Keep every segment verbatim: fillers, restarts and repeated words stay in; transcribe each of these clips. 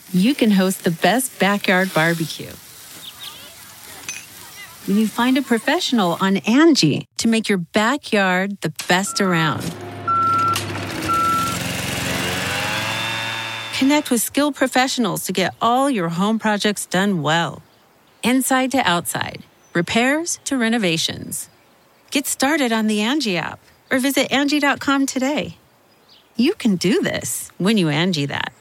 you can host the best backyard barbecue. When you find a professional on Angie to make your backyard the best around. Connect with skilled professionals to get all your home projects done well. Inside to outside, repairs to renovations. Get started on the Angie app or visit Angie dot com today. You can do this when you Angie that.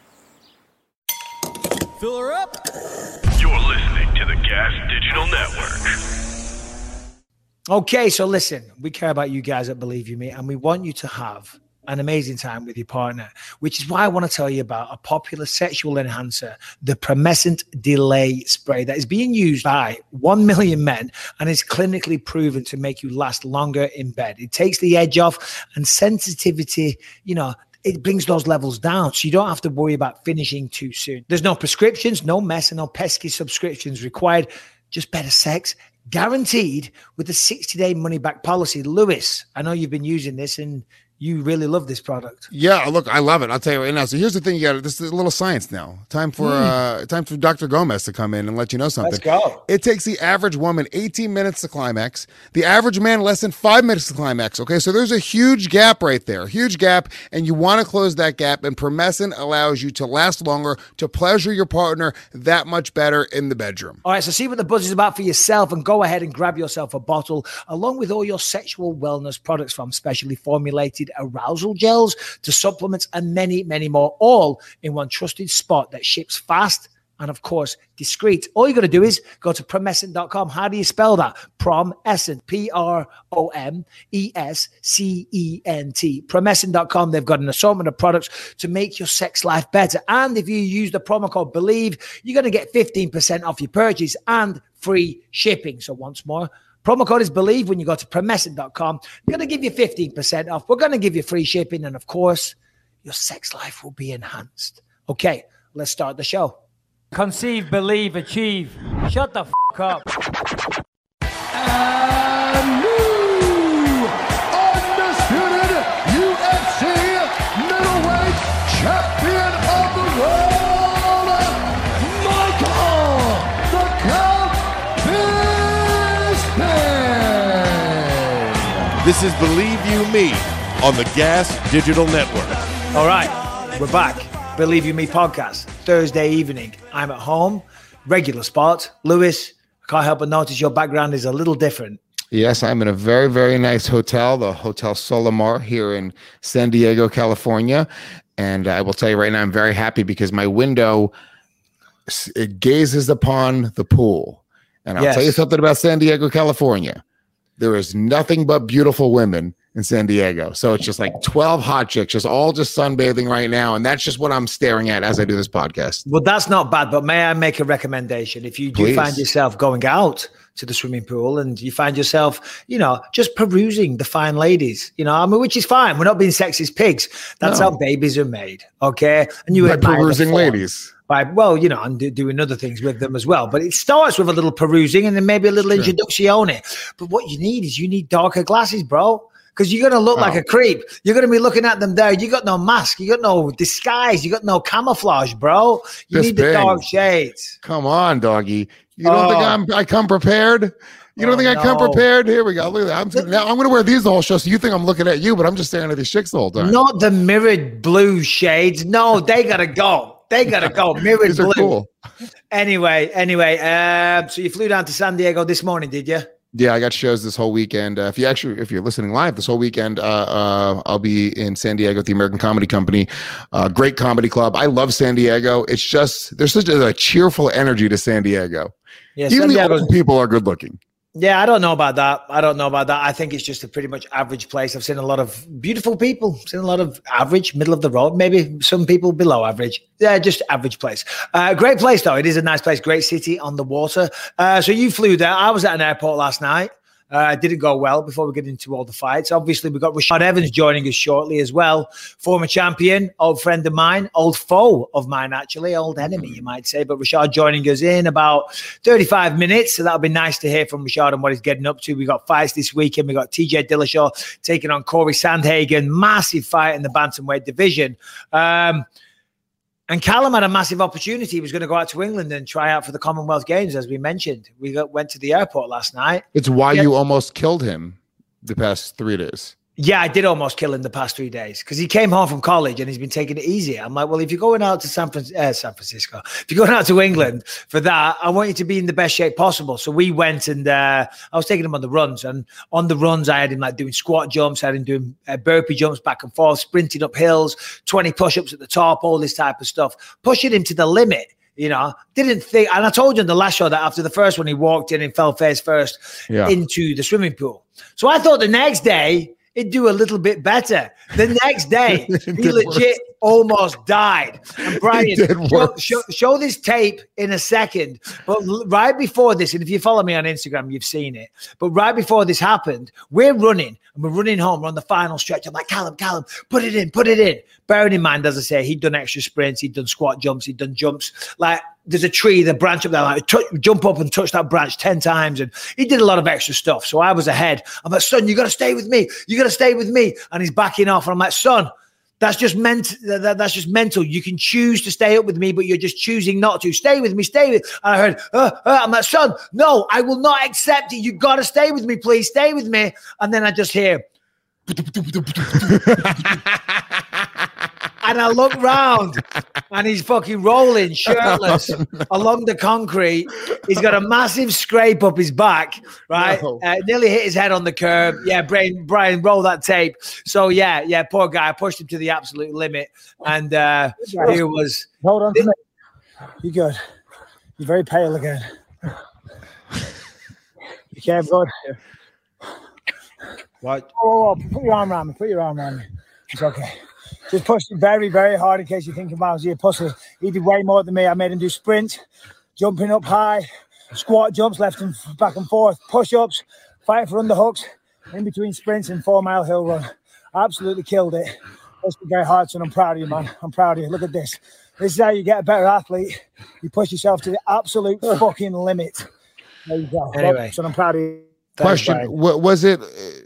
Fill her up. You're listening to the Gas Digital Network. Okay, so listen, we care about you guys at Believe You Me, and we want you to have an amazing time with your partner, which is why I want to tell you about a popular sexual enhancer, the Promescent Delay Spray, that is being used by one million men and is clinically proven to make you last longer in bed. It takes the edge off, and sensitivity, you know, it brings those levels down, so you don't have to worry about finishing too soon. There's no prescriptions, no mess, and no pesky subscriptions required, just better sex, guaranteed with a sixty-day money-back policy. Lewis, I know you've been using this, and you really love this product. Yeah, look, I love it. I'll tell you right now. So here's the thing: you got this is a little science now. Time for mm. uh, time for Doctor Gomez to come in and let you know something. Let's go. It takes the average woman eighteen minutes to climax. The average man less than five minutes to climax. Okay, so there's a huge gap right there, huge gap, and you want to close that gap. And Promescent allows you to last longer, to pleasure your partner that much better in the bedroom. All right, so see what the buzz is about for yourself, and go ahead and grab yourself a bottle, along with all your sexual wellness products, from specially formulated arousal gels to supplements and many, many more, all in one trusted spot that ships fast and, of course, discreet. All you got to do is go to promescent dot com. How do you spell that? Promescent, P R O M E S C E N T. Promescent dot com. They've got an assortment of products to make your sex life better. And if you use the promo code BELIEVE, you're going to get fifteen percent off your purchase and free shipping. So once more, promo code is BELIEVE when you go to promescent dot com. We're going to give you fifteen percent off. We're going to give you free shipping. And, of course, your sex life will be enhanced. Okay, let's start the show. Conceive, believe, achieve. Shut the f*** up. And new undisputed U F C middleweight champion of the world, Michael the Count Bisping. This is Believe You Me on the Gas Digital Network. All right, we're back. Believe You Me podcast, Thursday evening. I'm at home, regular spot. Lewis, I can't help but notice your background is a little different. Yes, I'm in a very, very nice hotel, the Hotel Solamar here in San Diego, California. And I will tell you right now, I'm very happy because my window, it gazes upon the pool. And I'll Yes. tell you something about San Diego, California. There is nothing but beautiful women in San Diego. So it's just like twelve hot chicks, just all just sunbathing right now. And that's just what I'm staring at as I do this podcast. Well, that's not bad, but may I make a recommendation? If you do Please. find yourself going out to the swimming pool and you find yourself, you know, just perusing the fine ladies, you know, I mean, which is fine. We're not being sexist pigs. That's No. how babies are made, okay? And you By admire the perusing form. ladies. By, well, you know, and do, doing other things with them as well. But it starts with a little perusing and then maybe a little Sure. introduction. But what you need is you need darker glasses, bro. Because you're going to look Oh. like a creep. You're going to be looking at them there. You got no mask. You got no disguise. You got no camouflage, bro. You This need the big. dark shades. Come on, doggy. You don't Oh. think I'm I come prepared? You don't Oh, think I come no. prepared? Here we go. Look at that. I'm just, now I'm going to wear these the whole show, so you think I'm looking at you, but I'm just staring at these chicks the whole time. Not the mirrored blue shades. No, they got to go. They got to go. Mirrored These are blue. cool. Anyway, anyway. Um, so you flew down to San Diego this morning, did you? Yeah, I got shows this whole weekend. Uh, if you actually, if you're listening live, this whole weekend, uh, uh, I'll be in San Diego at the American Comedy Company. Uh, great comedy club. I love San Diego. It's just there's such a, a cheerful energy to San Diego. Yeah, Even San the Diego's- old people are good looking. Yeah, I don't know about that. I don't know about that. I think it's just a pretty much average place. I've seen a lot of beautiful people, seen a lot of average, middle of the road, maybe some people below average. Yeah, just average place. Uh, great place, though. It is a nice place. Great city on the water. Uh, so you flew there. I was at an airport last night. Uh, it didn't go well before we get into all the fights. Obviously, we've got Rashad Evans joining us shortly as well. Former champion, old friend of mine, old foe of mine, actually, old enemy, you might say. But Rashad joining us in about thirty-five minutes. So that'll be nice to hear from Rashad and what he's getting up to. We got fights this weekend. We got T J Dillashaw taking on Corey Sandhagen. Massive fight in the bantamweight division. Um, And Callum had a massive opportunity. He was going to go out to England and try out for the Commonwealth Games, as we mentioned. We got, went to the airport last night. It's why yeah. you almost killed him the past three days. Yeah, I did almost kill him the past three days because he came home from college and he's been taking it easy. I'm like, well, if you're going out to San, Fran- uh, San Francisco, if you're going out to England for that, I want you to be in the best shape possible. So we went and uh, I was taking him on the runs. And on the runs, I had him like doing squat jumps. I had him doing uh, burpee jumps back and forth, sprinting up hills, twenty push-ups at the top, all this type of stuff, pushing him to the limit. You know, didn't think, and I told you in the last show that after the first one, he walked in and fell face first yeah. into the swimming pool. So I thought the next day, he'd do a little bit better. The next day, he legit worse. almost died. And Brian, show, show, show this tape in a second. But right before this, and if you follow me on Instagram, you've seen it. But right before this happened, we're running, and we're running home. We're on the final stretch. I'm like, Callum, Callum, put it in, put it in. Bearing in mind, as I say, he'd done extra sprints, he'd done squat jumps, he'd done jumps. Like, there's a tree, the branch up there, like t- jump up and touch that branch ten times. And he did a lot of extra stuff. So I was ahead. I'm like, son, you got to stay with me. You got to stay with me. And he's backing off. And I'm like, son, that's just meant. That, that's just mental. You can choose to stay up with me, but you're just choosing not to. Stay with me, stay with. And I heard, uh, uh, I'm like, son, no, I will not accept it. You got to stay with me, please. Stay with me. And then I just hear, and I look round and he's fucking rolling shirtless oh, no. along the concrete. He's got a massive scrape up his back, right? No. Uh, nearly hit his head on the curb. Yeah, Brian, Brian, roll that tape. So, yeah, yeah, poor guy. I pushed him to the absolute limit. And uh, he was. Hold on to me. You good. You're very pale again. You can't go there. What? Oh, put your arm around me. Put your arm around me. It's okay. Just pushed him very, very hard in case you think about it. Pussy. He did way more than me. I made him do sprints, jumping up high, squat jumps, left and back and forth, push-ups, fighting for underhooks, in between sprints and four-mile hill run. Absolutely killed it. That's very hard, son. I'm proud of you, man. I'm proud of you. Look at this. This is how you get a better athlete. You push yourself to the absolute fucking limit. There you go. Anyway. Son, I'm proud of you. Question, what was it...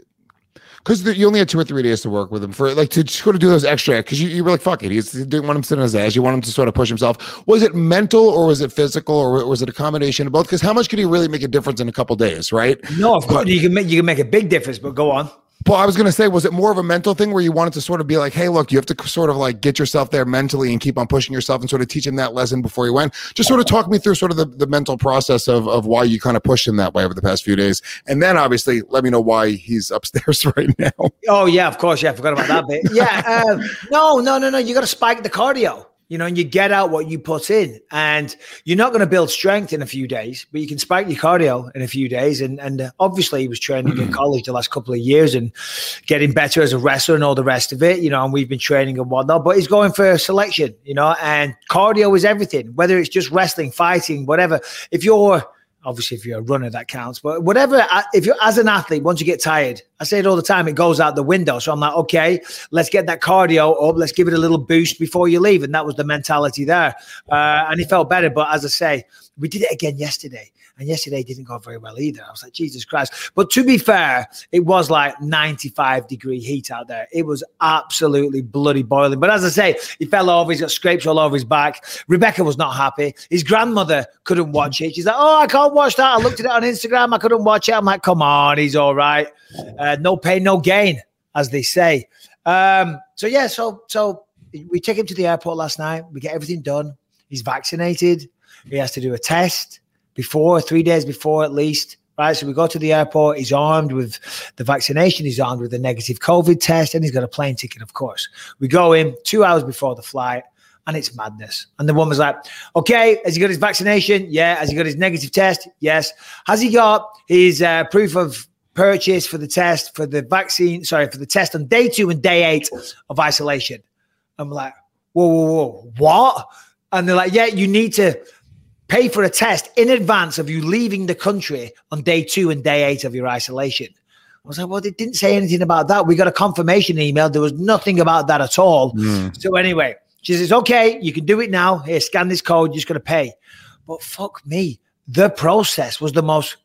Because you only had two or three days to work with him for like to sort of do those extra. Because you, you were like, fuck it, he didn't want him to sit on his ass. You want him to sort of push himself. Was it mental or was it physical or was it a combination of both? Because how much could he really make a difference in a couple days, right? No, of course you can make you can make a big difference. But go on. Well, I was going to say, was it more of a mental thing where you wanted to sort of be like, hey, look, you have to sort of like get yourself there mentally and keep on pushing yourself and sort of teach him that lesson before he went? Just sort of talk me through sort of the, the mental process of, of why you kind of pushed him that way over the past few days. And then obviously let me know why he's upstairs right now. Oh, yeah, of course. Yeah, I forgot about that bit. Yeah. Uh, no, no, no, no. You got to spike the cardio. You know, and you get out what you put in, and you're not going to build strength in a few days, but you can spike your cardio in a few days. And and uh, obviously he was training in college the last couple of years and getting better as a wrestler and all the rest of it, you know, and we've been training and whatnot, but he's going for selection, you know, and cardio is everything, whether it's just wrestling, fighting, whatever. If you're, obviously, if you're a runner, that counts. But whatever, if you're as an athlete, once you get tired, I say it all the time, it goes out the window. So I'm like, okay, let's get that cardio up. Let's give it a little boost before you leave. And that was the mentality there. Uh, and he felt better. But as I say, we did it again yesterday. And yesterday didn't go very well either. I was like, Jesus Christ. But to be fair, it was like ninety-five degree heat out there. It was absolutely bloody boiling. But as I say, he fell over. He's got scrapes all over his back. Rebecca was not happy. His grandmother couldn't watch it. She's like, oh, I can't watch that. I looked at it on Instagram. I couldn't watch it. I'm like, come on, he's all right. Uh, no pain, no gain, as they say. Um, so, yeah, so so we take him to the airport last night. We get everything done. He's vaccinated. He has to do a test before, three days before at least, right? So we go to the airport. He's armed with the vaccination. He's armed with a negative COVID test, and he's got a plane ticket, of course. We go in two hours before the flight, and it's madness. And the woman's like, okay, has he got his vaccination? Yeah. Has he got his negative test? Yes. Has he got his uh, proof of purchase for the test, for the vaccine, sorry, for the test on day two and day eight of isolation? I'm like, whoa, whoa, whoa, what? And they're like, yeah, you need to pay for a test in advance of you leaving the country on day two and day eight of your isolation. I was like, well, they didn't say anything about that. We got a confirmation email. There was nothing about that at all. Mm. So anyway, she says, okay, you can do it now. Here, scan this code. You're just going to pay. But fuck me. The process was the most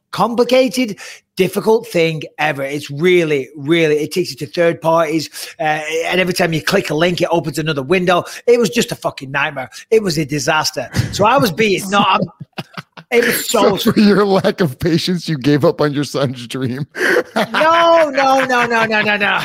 complicated, difficult thing ever. It's really, really, it takes you to third parties. Uh, and every time you click a link, it opens another window. It was just a fucking nightmare. It was a disaster. So I was being, no, I'm, it was so, so for your lack of patience, you gave up on your son's dream. no, no, no, no, no, no, no.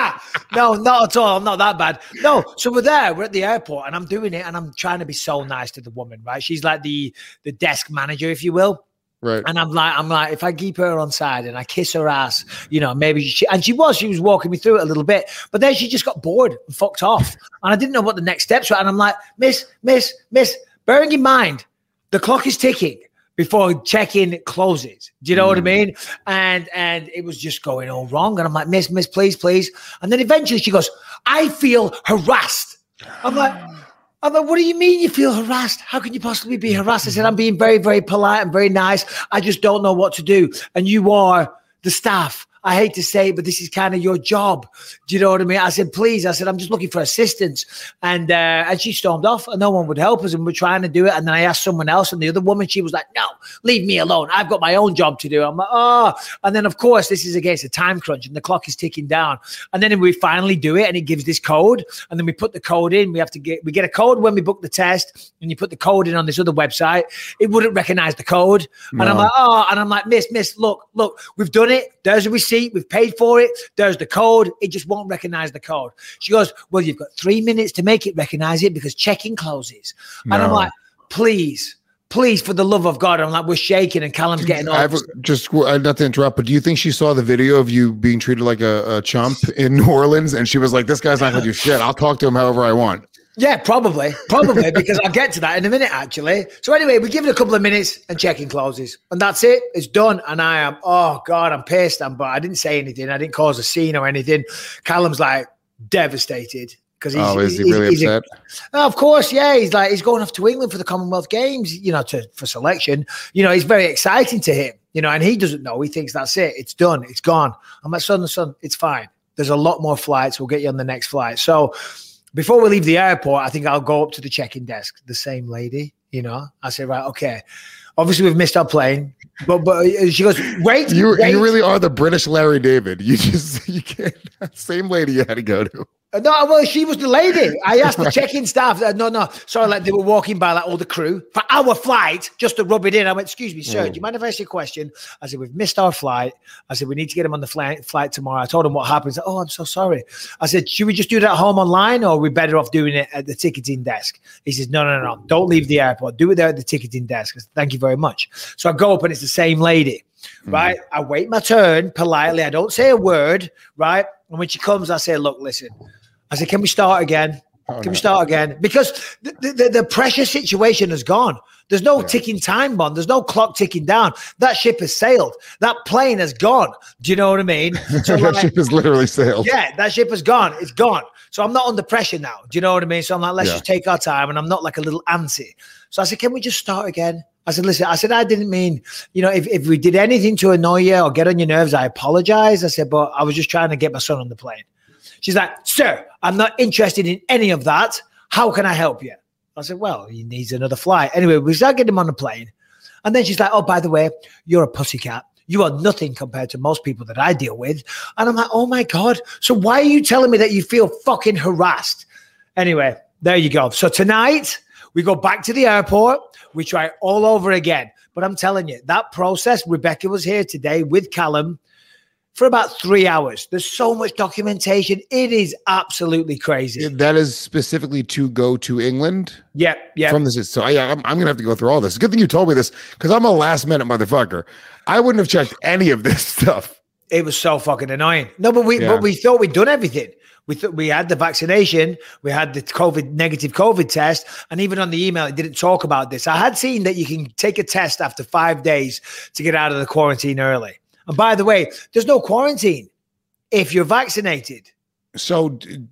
No, not at all. I'm not that bad. No. So we're there. We're at the airport, and I'm doing it, and I'm trying to be so nice to the woman, right? She's like the the desk manager, if you will. Right. And I'm like, I'm like, if I keep her on side and I kiss her ass, you know, maybe she, and she was, she was walking me through it a little bit, but then she just got bored and fucked off. And I didn't know what the next steps were. And I'm like, miss, miss, miss, bearing in mind, the clock is ticking before check-in closes. Do you know mm. what I mean? And, and it was just going all wrong. And I'm like, miss, miss, please, please. And then eventually she goes, I feel harassed. I'm like, I'm like, what do you mean you feel harassed? How can you possibly be harassed? I said, I'm being very, very polite and very nice. I just don't know what to do. And you are the staff. I hate to say it, but this is kind of your job. Do you know what I mean? I said, please. I said, I'm just looking for assistance. And uh, and she stormed off and no one would help us. And we're trying to do it. And then I asked someone else. And the other woman, she was like, no, leave me alone. I've got my own job to do. I'm like, oh. And then, of course, this is against a time crunch and the clock is ticking down. And then we finally do it and it gives this code. And then we put the code in. We have to get, we get a code when we book the test and you put the code in on this other website. It wouldn't recognize the code. No. And I'm like, oh, and I'm like, miss, miss, look, look, we've done it. There's a receipt. We've paid for it. There's the code. It just won't recognize the code. She goes, well, you've got three minutes to make it recognize it because check-in closes. No. And I'm like, please, please, for the love of God. I'm like, we're shaking and Callum's getting off. I've just, not to interrupt, but do you think she saw the video of you being treated like a, a chump in New Orleans? And she was like, this guy's not going to do shit. I'll talk to him however I want. Yeah, probably, probably, because I'll get to that in a minute, actually. So anyway, we give it a couple of minutes and check-in closes. And that's it. It's done. And I am, oh, God, I'm pissed. I'm, but I didn't say anything. I didn't cause a scene or anything. Callum's like devastated. He's, oh, is he he's, really he's upset? A, oh, of course, yeah. He's like, he's going off to England for the Commonwealth Games, you know, to for selection. You know, it's very exciting to him, you know, and he doesn't know. He thinks that's it. It's done. It's gone. I'm like, son, son, it's fine. There's a lot more flights. We'll get you on the next flight. So, before we leave the airport, I think I'll go up to the check-in desk, the same lady, you know. I say, right, okay. Obviously, we've missed our plane. But but she goes, wait. You wait. you really are the British Larry David. You just, you can't, same lady you had to go to. No, well, she was the lady. I asked the check-in staff. Uh, no, no. Sorry, like they were walking by, like all the crew for our flight, just to rub it in. I went, excuse me, sir, mm. do you mind if I ask you a question? I said, we've missed our flight. I said, we need to get him on the flight, flight tomorrow. I told him what happened. Said, oh, I'm so sorry. I said, should we just do that at home online or are we better off doing it at the ticketing desk? He says, no, no, no, no. Don't leave the airport. Do it there at the ticketing desk. I said, thank you very much. So I go up and it's the same lady, right? Mm. I wait my turn politely. I don't say a word, right? And when she comes, I say, look, listen. I said, can we start again? Oh, can no. we start again? Because the, the, the pressure situation has gone. There's no yeah. ticking time bomb. There's no clock ticking down. That ship has sailed. That plane has gone. Do you know what I mean? So that like, ship has literally sailed. Yeah, that ship has gone. It's gone. So I'm not under pressure now. Do you know what I mean? So I'm like, let's yeah. just take our time. And I'm not like a little antsy. So I said, can we just start again? I said, listen, I said, I didn't mean, you know, if, if we did anything to annoy you or get on your nerves, I apologize. I said, but I was just trying to get my son on the plane. She's like, sir, I'm not interested in any of that. How can I help you? I said, well, he needs another flight. Anyway, we start getting him on the plane. And then she's like, oh, by the way, you're a pussycat. You are nothing compared to most people that I deal with. And I'm like, oh, my God. So why are you telling me that you feel fucking harassed? Anyway, there you go. So tonight, we go back to the airport. We try all over again. But I'm telling you, that process, Rebecca was here today with Callum for about three hours. There's so much documentation. It is absolutely crazy. That is specifically to go to England? Yeah, yeah. From this, so yeah, I'm, I'm going to have to go through all this. Good thing you told me this because I'm a last minute motherfucker. I wouldn't have checked any of this stuff. It was so fucking annoying. No, but we yeah. but we thought we'd done everything. We thought we had the vaccination, we had the COVID negative COVID test, and even on the email, it didn't talk about this. I had seen that you can take a test after five days to get out of the quarantine early. And by the way, there's no quarantine if you're vaccinated. So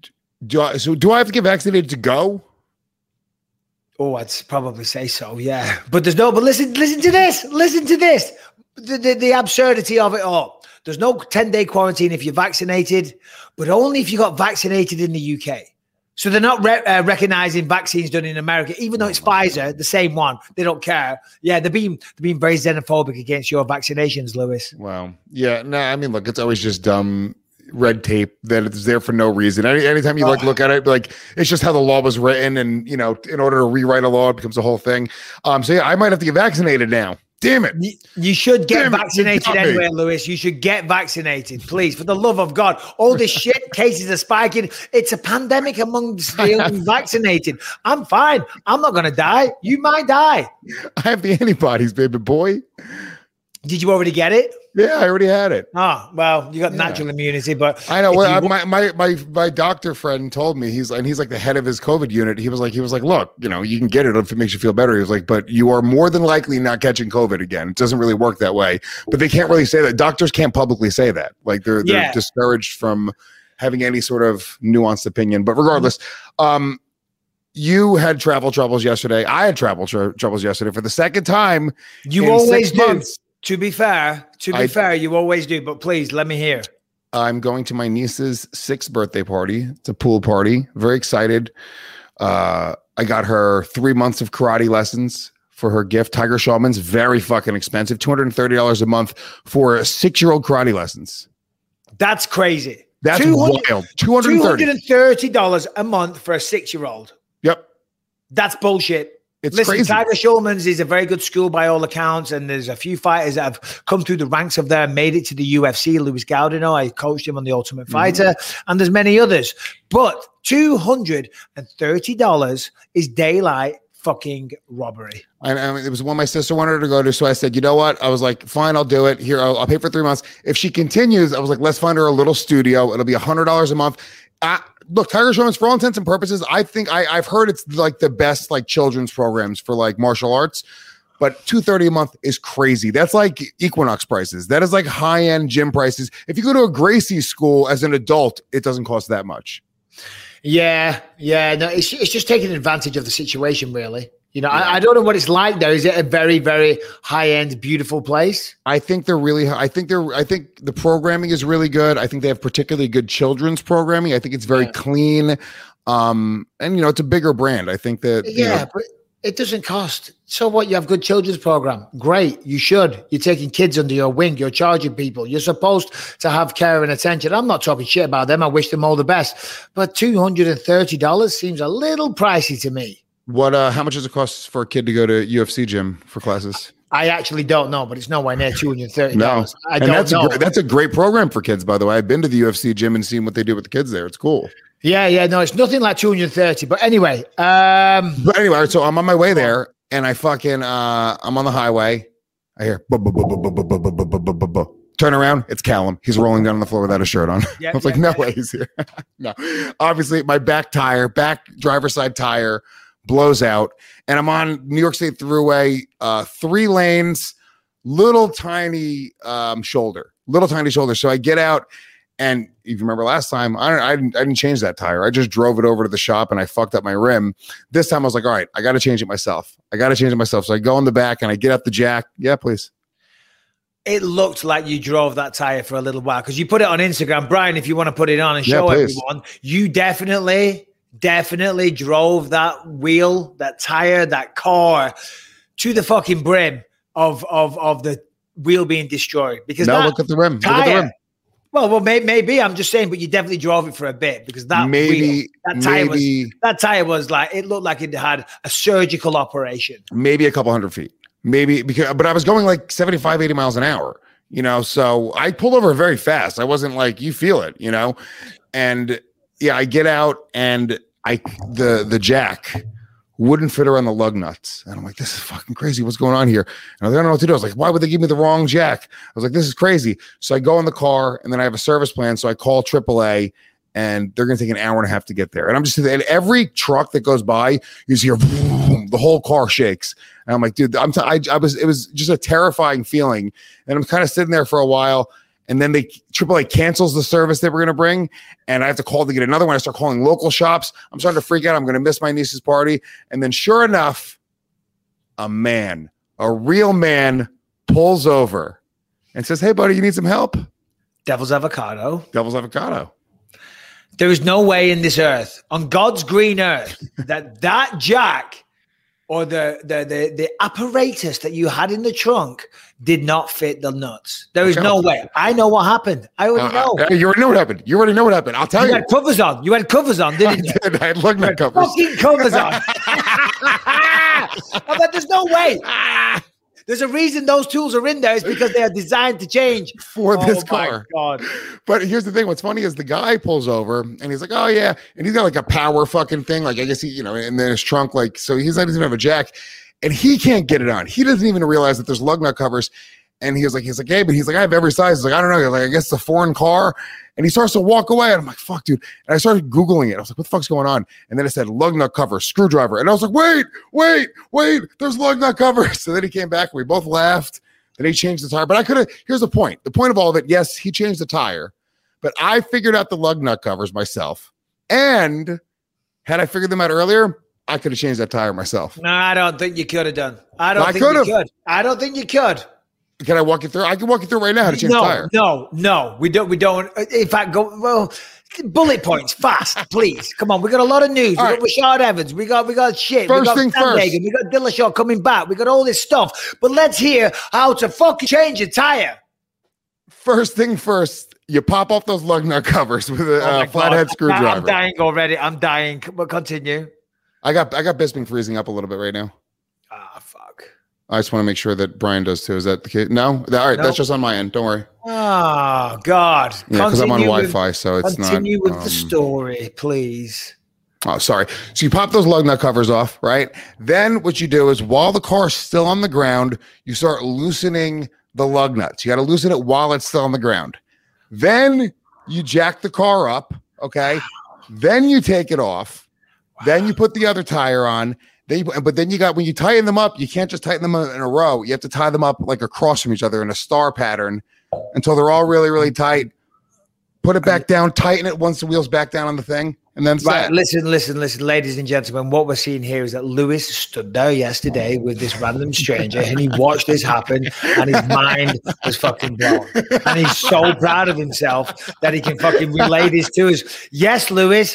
do I, so do I have to get vaccinated to go? Oh, I'd probably say so, yeah. But there's no, but listen, listen to this. Listen to this. The, the, the absurdity of it all. There's no ten-day quarantine if you're vaccinated, but only if you got vaccinated in the U K. So they're not re- uh, recognizing vaccines done in America, even though it's Pfizer, the same one. They don't care. Yeah, they're being they're being very xenophobic against your vaccinations, Lewis. Wow. Yeah. No, I mean, look, it's always just dumb red tape that it's there for no reason. Any anytime you like look at it, like it's just how the law was written, and you know, in order to rewrite a law, it becomes a whole thing. Um. So yeah, I might have to get vaccinated now. Damn it. You, you should get Damn vaccinated it, anyway, Lewis. You should get vaccinated, please, for the love of God. All this shit, cases are spiking. It's a pandemic amongst the unvaccinated. I'm fine. I'm not going to die. You might die. I have the antibodies, baby boy. Did you already get it? Yeah, I already had it. Oh, well, you got Yeah. natural immunity, but I know. if Well, you- my, my my my doctor friend told me he's and he's like the head of his COVID unit. He was like he was like, look, you know, you can get it if it makes you feel better. He was like, but you are more than likely not catching COVID again. It doesn't really work that way. But they can't really say that. Doctors can't publicly say that. Like they're they're Yeah. discouraged from having any sort of nuanced opinion. But regardless, um, you had travel troubles yesterday. I had travel tr- troubles yesterday for the second time. you in always six do. months. To be fair, to be I- fair, you always do. But please let me hear. I'm going to my niece's sixth birthday party. It's a pool party. Very excited. Uh, I got her three months of karate lessons for her gift. Tiger Shawman's very fucking expensive. two hundred thirty dollars a month for six-year-old karate lessons. That's crazy. That's two hundred wild. two hundred thirty dollars. two hundred thirty dollars a month for a six-year-old. Yep. That's bullshit. It's Listen, crazy. Tiger Schulman's is a very good school by all accounts, and there's a few fighters that have come through the ranks of there and made it to the U F C. Louis Gaudino, I coached him on The Ultimate Fighter, and there's many others. But two hundred thirty dollars is daylight fucking robbery. And, and it was one my sister wanted her to go to. So I said, you know what? I was like, fine, I'll do it. Here, I'll, I'll pay for three months. If she continues, I was like, let's find her a little studio. It'll be one hundred dollars a month. Uh, look, Tiger Showman's, for all intents and purposes, I think I, I've heard it's like the best like children's programs for like martial arts. But two hundred thirty dollars a month is crazy. That's like Equinox prices. That is like high-end gym prices. If you go to a Gracie school as an adult, it doesn't cost that much. Yeah, yeah. No, it's, it's just taking advantage of the situation, really. You know, I, I don't know what it's like there. Is it a very, very high-end, beautiful place? I think they're really. I think they're. I think the programming is really good. I think they have particularly good children's programming. I think it's very Yeah. clean, um, and you know, it's a bigger brand. I think that. you Yeah, know, but it doesn't cost. So what? You have good children's program. Great. You should. You're taking kids under your wing. You're charging people. You're supposed to have care and attention. I'm not talking shit about them. I wish them all the best. But two hundred thirty dollars seems a little pricey to me. what? Uh, how much does it cost for a kid to go to U F C gym for classes? I actually don't know, but it's nowhere near two hundred thirty No, dollars. I and don't that's know. a great, that's a great program for kids. By the way, I've been to the U F C gym and seen what they do with the kids there. It's cool. Yeah, yeah, no, it's nothing like two hundred thirty. But anyway, um, But anyway, so I'm on my way there, and I fucking uh, I'm on the highway. I hear bu- bu- bu- bu- bu- bu- bu- bu- bu- bu- bu- bu- bu. Turn around, it's Callum. He's rolling down on the floor without a shirt on. Yeah, I was like, yeah, no yeah. way he's here. No, obviously my back tire, back driver's side tire blows out, and I'm on New York State Thruway, uh, three lanes, little tiny um, shoulder, little tiny shoulder. So I get out. And if you remember last time, I, don't, I, didn't, I didn't change that tire. I just drove it over to the shop and I fucked up my rim. This time I was like, all right, I got to change it myself. I got to change it myself. So I go in the back and I get up the jack. Yeah, please. it looked like you drove that tire for a little while because you put it on Instagram. Brian, if you want to put it on and Yeah, show please. everyone, you definitely, definitely drove that wheel, that tire, that car to the fucking brim of of of the wheel being destroyed. Because No, that look at the rim. Look at the tire, rim. well, well, may, maybe I'm just saying, but you definitely drove it for a bit because that Maybe, wheel, that tire maybe, was that tire was like it looked like it had a surgical operation. maybe a couple hundred feet. Maybe because, but I was going like seventy-five, eighty miles an hour, you know, so I pulled over very fast. I wasn't like, you feel it, you know, and yeah, I get out and I, the, the jack wouldn't fit around the lug nuts. And I'm like, this is fucking crazy. What's going on here? And I don't know what to do. I was like, why would they give me the wrong jack? I was like, this is crazy. So I go in the car and then I have a service plan. So I call triple A and they're going to take an hour and a half to get there. And I'm just, and every truck that goes by, you just hear boom, the whole car shakes. And I'm like, dude, I'm, t- I, I was, it was just a terrifying feeling. And I'm kind of sitting there for a while. And then they triple A cancels the service they were going to bring. And I have to call to get another one. I start calling local shops. I'm starting to freak out. I'm going to miss my niece's party. And then sure enough, a man, a real man pulls over and says, hey, buddy, you need some help? Devil's avocado. Devil's avocado. There is no way in this earth, on God's green earth, that that jack or the, the the the apparatus that you had in the trunk did not fit the nuts. There is Okay. no way. I know what happened. I already Uh, know. uh, you already know what happened. You already know what happened. I'll tell You you. had covers on. You had covers on, didn't you? I did. I had lug nut covers. Fucking covers on. I'm like, there's no way. There's a reason those tools are in there. It's because they are designed to change For oh this my car. God. But here's the thing. What's funny is the guy pulls over and he's like, oh, yeah. And he's got like a power fucking thing. Like, I guess he, you know, and then his trunk, like, so he's not even have a jack and he can't get it on. He doesn't even realize that there's lug nut covers. And he was like, he's like, hey, but he's like, I have every size. He's like, I don't know. Like, I guess it's a foreign car. And he starts to walk away. And I'm like, fuck, dude. And I started Googling it. I was like, what the fuck's going on? And then it said lug nut cover, screwdriver. And I was like, wait, wait, wait, there's lug nut covers. So then he came back and we both laughed. Then he changed the tire. But I could have, here's the point. The point of all of it, yes, he changed the tire. But I figured out the lug nut covers myself. And had I figured them out earlier, I could have changed that tire myself. No, I don't think you could have done. I don't I think you could've. could. I don't think you could. Can I walk you through? I can walk you through right now how to change no, the tire. no, no. We don't. We don't. In fact, go well. Bullet points, fast, please. Come on, we got a lot of news. All we right. got Rashard Evans. We got we got shit. First we got thing first. Sandhagen, we got Dillashaw coming back. We got all this stuff. But let's hear how to fucking change a tire. First thing first, you pop off those lug nut covers with a Oh my uh, flathead God. screwdriver. I'm dying already. I'm dying. But continue. I got I got Bisping freezing up a little bit right now. Ah, fuck. I just want to make sure that Brian does too. Is that the case? No? That- all right, No. that's just on my end. Don't worry. Oh God. Yeah, because I'm on Continue with- Wi-Fi, so it's not. Continue with um, the story, please. Oh, sorry. So you pop those lug nut covers off, right? Then what you do is while the car's still on the ground, you start loosening the lug nuts. You got to loosen it while it's still on the ground. Then you jack the car up, okay? Then you take it off. Then you put the other tire on. Then you, but then you got, when you tighten them up, you can't just tighten them in a row. You have to tie them up like across from each other in a star pattern until they're all really, really tight. Put it back down, tighten it once the wheel's back down on the thing, and then Right, set. listen, listen, listen, ladies and gentlemen. What we're seeing here is that Lewis stood there yesterday with this random stranger, and he watched this happen, and his mind was fucking blown. And he's so proud of himself that he can fucking relay this to us. Yes, Lewis.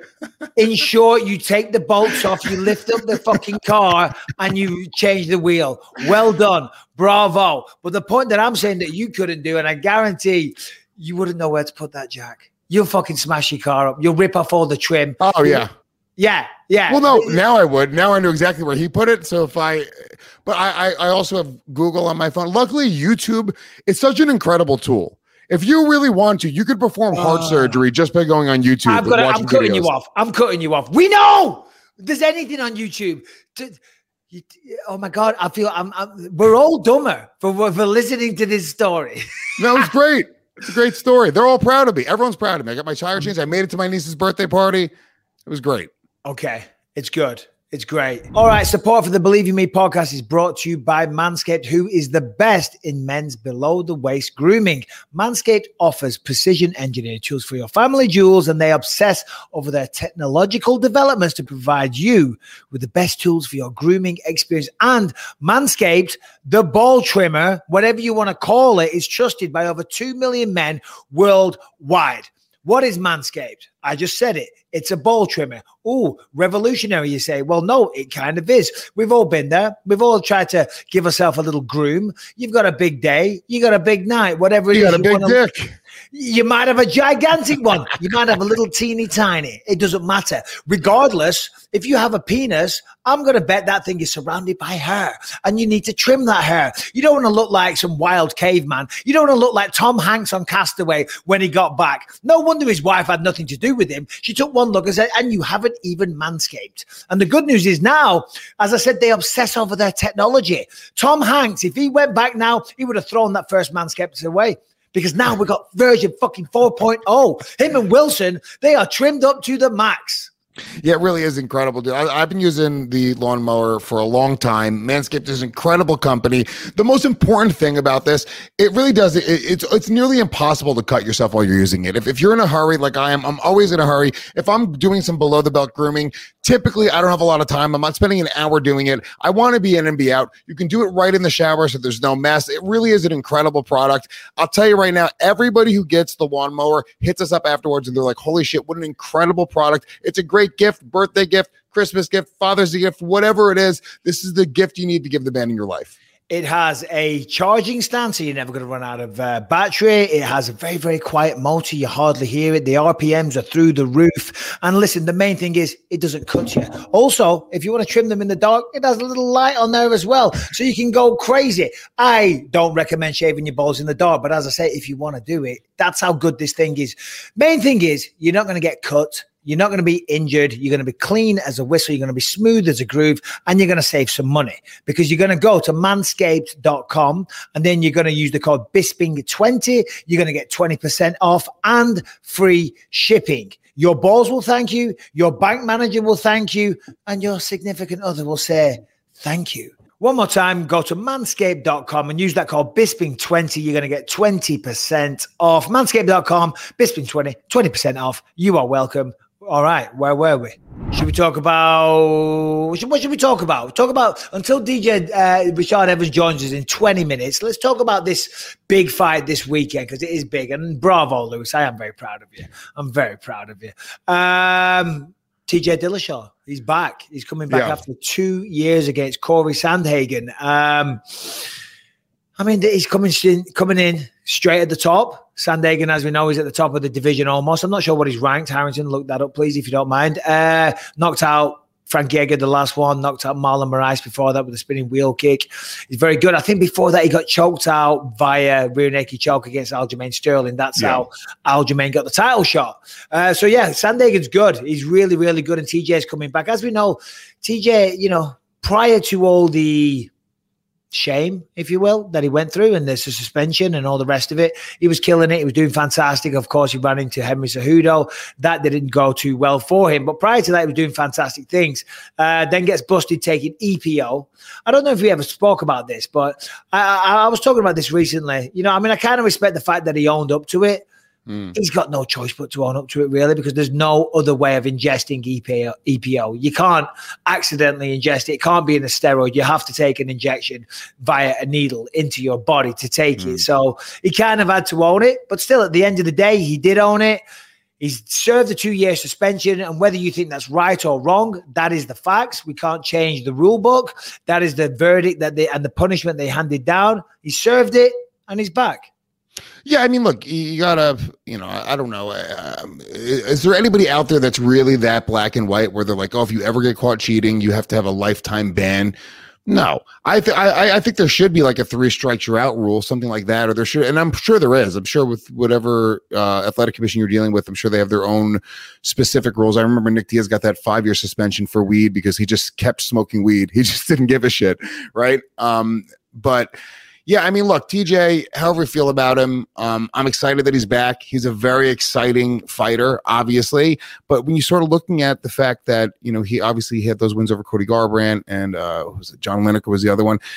In short, you take the bolts off, you lift up the fucking car, and you change the wheel. Well done, bravo. But the point that I'm saying that you couldn't do, and I guarantee you wouldn't know where to put that jack. You'll fucking smash your car up. You'll rip off all the trim. Oh, yeah. Yeah, yeah. Well, no, now I would. Now I knew exactly where he put it. So if I, but I, I, I also have Google on my phone. Luckily, YouTube is such an incredible tool. If you really want to, you could perform heart Uh, surgery just by going on YouTube. I've and got. watching I'm cutting videos. you off. I'm cutting you off. We know there's anything on YouTube. To, you, oh my God, I feel I'm, I'm. We're all dumber for for listening to this story. No, it's great. It's a great story. They're all proud of me. Everyone's proud of me. I got my tire changed. I made it to my niece's birthday party. It was great. Okay, it's good. It's great. All right, support for the Believe You Me podcast is brought to you by Manscaped, who is the best in men's below-the-waist grooming. Manscaped offers precision-engineered tools for your family jewels, and they obsess over their technological developments to provide you with the best tools for your grooming experience. And Manscaped, the ball trimmer, whatever you want to call it, is trusted by over two million men worldwide. What is Manscaped? I just said it. It's a ball trimmer. Oh, revolutionary, you say. Well, no, it kind of is. We've all been there. We've all tried to give ourselves a little groom. You've got a big day. You got a big night, whatever it You is. got a big wanna- dick. You might have a gigantic one. You might have a little teeny tiny. It doesn't matter. Regardless, if you have a penis, I'm going to bet that thing is surrounded by hair, and you need to trim that hair. You don't want to look like some wild caveman. You don't want to look like Tom Hanks on Castaway when he got back. No wonder his wife had nothing to do with him. She took one look and said, and you haven't even manscaped. And the good news is now, as I said, they obsess over their technology. Tom Hanks, if he went back now, he would have thrown that first Manscaped away. Because now we've got version fucking four point oh. Him and Wilson, they are trimmed up to the max. Yeah, it really is incredible, dude. I, I've been using the lawnmower for a long time. Manscaped is an incredible company. The most important thing about this, it really does, it, it's it's nearly impossible to cut yourself while you're using it. If, if you're in a hurry, like I am, I'm always in a hurry. If I'm doing some below the belt grooming, typically I don't have a lot of time. I'm not spending an hour doing it. I want to be in and be out. You can do it right in the shower so there's no mess. It really is an incredible product. I'll tell you right now, everybody who gets the lawnmower hits us up afterwards and they're like, holy shit, what an incredible product. It's a great gift, birthday gift, Christmas gift, Father's Day gift, whatever it is. This is the gift you need to give the man in your life. It has a charging stand, so you're never going to run out of uh, battery. It has a very, very quiet motor. You hardly hear it. The R P Ms are through the roof. And listen, the main thing is it doesn't cut you. Also, if you want to trim them in the dark, it has a little light on there as well, so you can go crazy. I don't recommend shaving your balls in the dark, but as I say, if you want to do it, that's how good this thing is. Main thing is you're not going to get cut. You're not going to be injured. You're going to be clean as a whistle. You're going to be smooth as a groove, and you're going to save some money because you're going to go to manscaped dot com and then you're going to use the code Bisping twenty. You're going to get twenty percent off and free shipping. Your balls will thank you. Your bank manager will thank you, and your significant other will say thank you. One more time, go to manscaped dot com and use that code Bisping twenty. You're going to get twenty percent off. manscaped dot com, Bisping twenty, twenty percent off. You are welcome. All right, where were we? Should we talk about, what should we talk about? Talk about, until D J uh, Rashad Evans joins us in twenty minutes, let's talk about this big fight this weekend, because it is big. And bravo, Lewis, I am very proud of you. I'm very proud of you. Um, T J Dillashaw, he's back. He's coming back yeah. after two years against Corey Sandhagen. Um, I mean, he's coming in, coming in straight at the top. Sandhagen, as we know, is at the top of the division almost. I'm not sure what he's ranked. Harrington, look that up, please, if you don't mind. Uh, knocked out Frank Yeager, the last one. Knocked out Marlon Moraes before that with a spinning wheel kick. He's very good. I think before that, he got choked out via rear naked choke against Aljamain Sterling. That's yeah. how Aljamain got the title shot. Uh, so, yeah, Sandhagen's good. He's really, really good. And T J's coming back. As we know, T J, you know, prior to all the shame, if you will, that he went through and there's a suspension and all the rest of it, he was killing it. He was doing fantastic. Of course, he ran into Henry Cejudo. That didn't go too well for him. But prior to that, he was doing fantastic things. Uh, then gets busted taking E P O. I don't know if we ever spoke about this, but I, I, I was talking about this recently. You know, I mean, I kind of respect the fact that he owned up to it. Mm. He's got no choice but to own up to it, really, because there's no other way of ingesting E P O. E P O. You can't accidentally ingest it. It can't be in a steroid. You have to take an injection via a needle into your body to take mm. it. So he kind of had to own it. But still, at the end of the day, he did own it. He's served a two-year suspension, and whether you think that's right or wrong, that is the facts. We can't change the rule book. That is the verdict that they and the punishment they handed down. He served it, and he's back. Yeah, I mean, look, you gotta, you know, I don't know. Um, is there anybody out there that's really that black and white where they're like, oh, if you ever get caught cheating, you have to have a lifetime ban? No, I, th- I I think there should be like a three strikes you're out rule, something like that, or there should, and I'm sure there is. I'm sure with whatever uh, athletic commission you're dealing with, I'm sure they have their own specific rules. I remember Nick Diaz got that five year suspension for weed because he just kept smoking weed. He just didn't give a shit, right? Um, but. Yeah, I mean, look, T J, however you feel about him, um, I'm excited that he's back. He's a very exciting fighter, obviously. But when you sort of looking at the fact that, you know, he obviously had those wins over Cody Garbrandt and uh, was it John Lineker was the other one.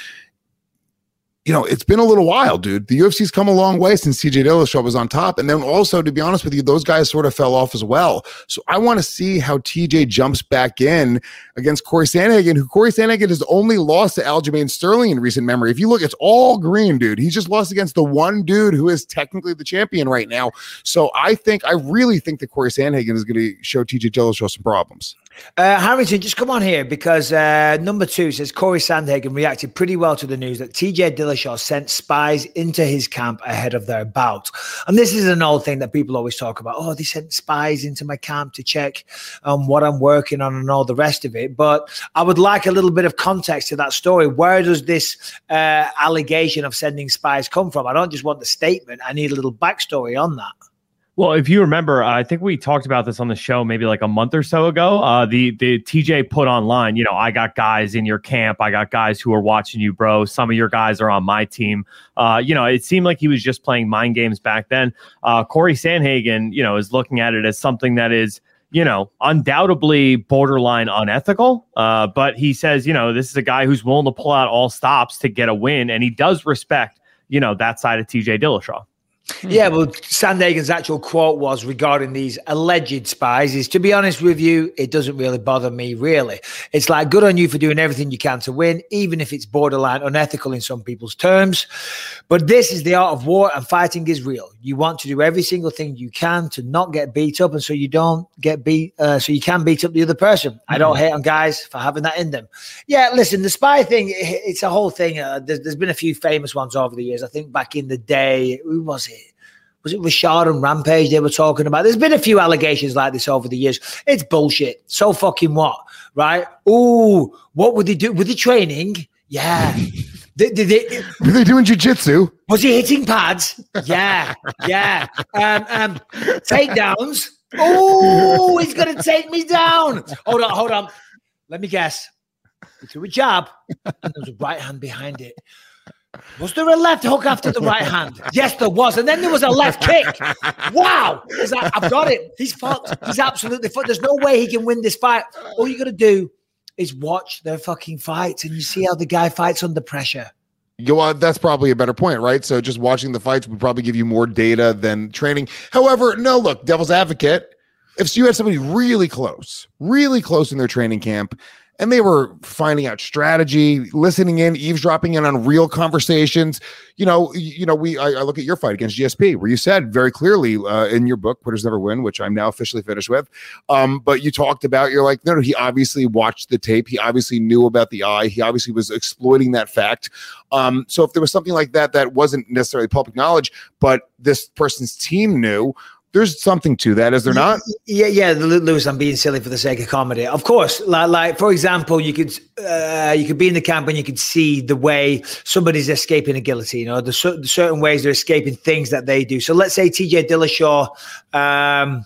You know, it's been a little while, dude. The U F C's come a long way since T J Dillashaw was on top. And then also, to be honest with you, those guys sort of fell off as well. So I want to see how T J jumps back in against Corey Sandhagen, who Corey Sandhagen has only lost to Aljamain Sterling in recent memory. If you look, it's all green, dude. He's just lost against the one dude who is technically the champion right now. So I think, I really think that Corey Sandhagen is going to show T J Dillashaw some problems. Uh, Harrington, just come on here because uh, number two says Corey Sandhagen reacted pretty well to the news that T J Dillashaw sent spies into his camp ahead of their bout. And this is an old thing that people always talk about. Oh, they sent spies into my camp to check um, what I'm working on and all the rest of it. But I would like a little bit of context to that story. Where does this uh, allegation of sending spies come from? I don't just want the statement. I need a little backstory on that. Well, if you remember, uh, I think we talked about this on the show maybe like a month or so ago. Uh, the the T J put online, you know, I got guys in your camp. I got guys who are watching you, bro. Some of your guys are on my team. Uh, you know, it seemed like he was just playing mind games back then. Uh, Corey Sandhagen, you know, is looking at it as something that is, you know, undoubtedly borderline unethical. Uh, but he says, you know, this is a guy who's willing to pull out all stops to get a win. And he does respect, you know, that side of T J Dillashaw. Yeah, well, Sandhagen's actual quote was regarding these alleged spies is, to be honest with you, it doesn't really bother me, really. It's like, good on you for doing everything you can to win, even if it's borderline unethical in some people's terms. But this is the art of war, and fighting is real. You want to do every single thing you can to not get beat up, and so you don't get beat, uh, so you can beat up the other person. Mm-hmm. I don't hate on guys for having that in them. Yeah, listen, the spy thing, it's a whole thing. Uh, there's, there's been a few famous ones over the years. I think back in the day, who was it? Was it Rashad and Rampage they were talking about? There's been a few allegations like this over the years. It's bullshit. So fucking what, right? Ooh, what would they do? Were they training? Yeah. Did, did they, were they doing jiu-jitsu? Was he hitting pads? Yeah, yeah. Um, um, takedowns. Oh, he's going to take me down. Hold on, hold on. Let me guess. He threw a jab, and there was a right hand behind it. Was there a left hook after the right hand? Yes, there was. And then there was a left kick. Wow. Like, I've got it. He's fucked. He's absolutely fucked. There's no way he can win this fight. All you got to do is watch their fucking fights, and you see how the guy fights under pressure. You know, that's probably a better point, right? So just watching the fights would probably give you more data than training. However, no, look, devil's advocate, if you had somebody really close, really close in their training camp, and they were finding out strategy, listening in, eavesdropping in on real conversations. You know, you know, we I, I look at your fight against G S P, where you said very clearly uh, in your book, Quitters Never Win, which I'm now officially finished with. Um, but you talked about, you're like, no, no, he obviously watched the tape. He obviously knew about the eye. He obviously was exploiting that fact. Um, so if there was something like that that wasn't necessarily public knowledge, but this person's team knew, there's something to that, is there not? Yeah, yeah, Lewis, I'm being silly for the sake of comedy. Of course, like, like for example, you could uh, you could be in the camp and you could see the way somebody's escaping a guillotine, or the, the certain ways they're escaping things that they do. So let's say T J Dillashaw, um,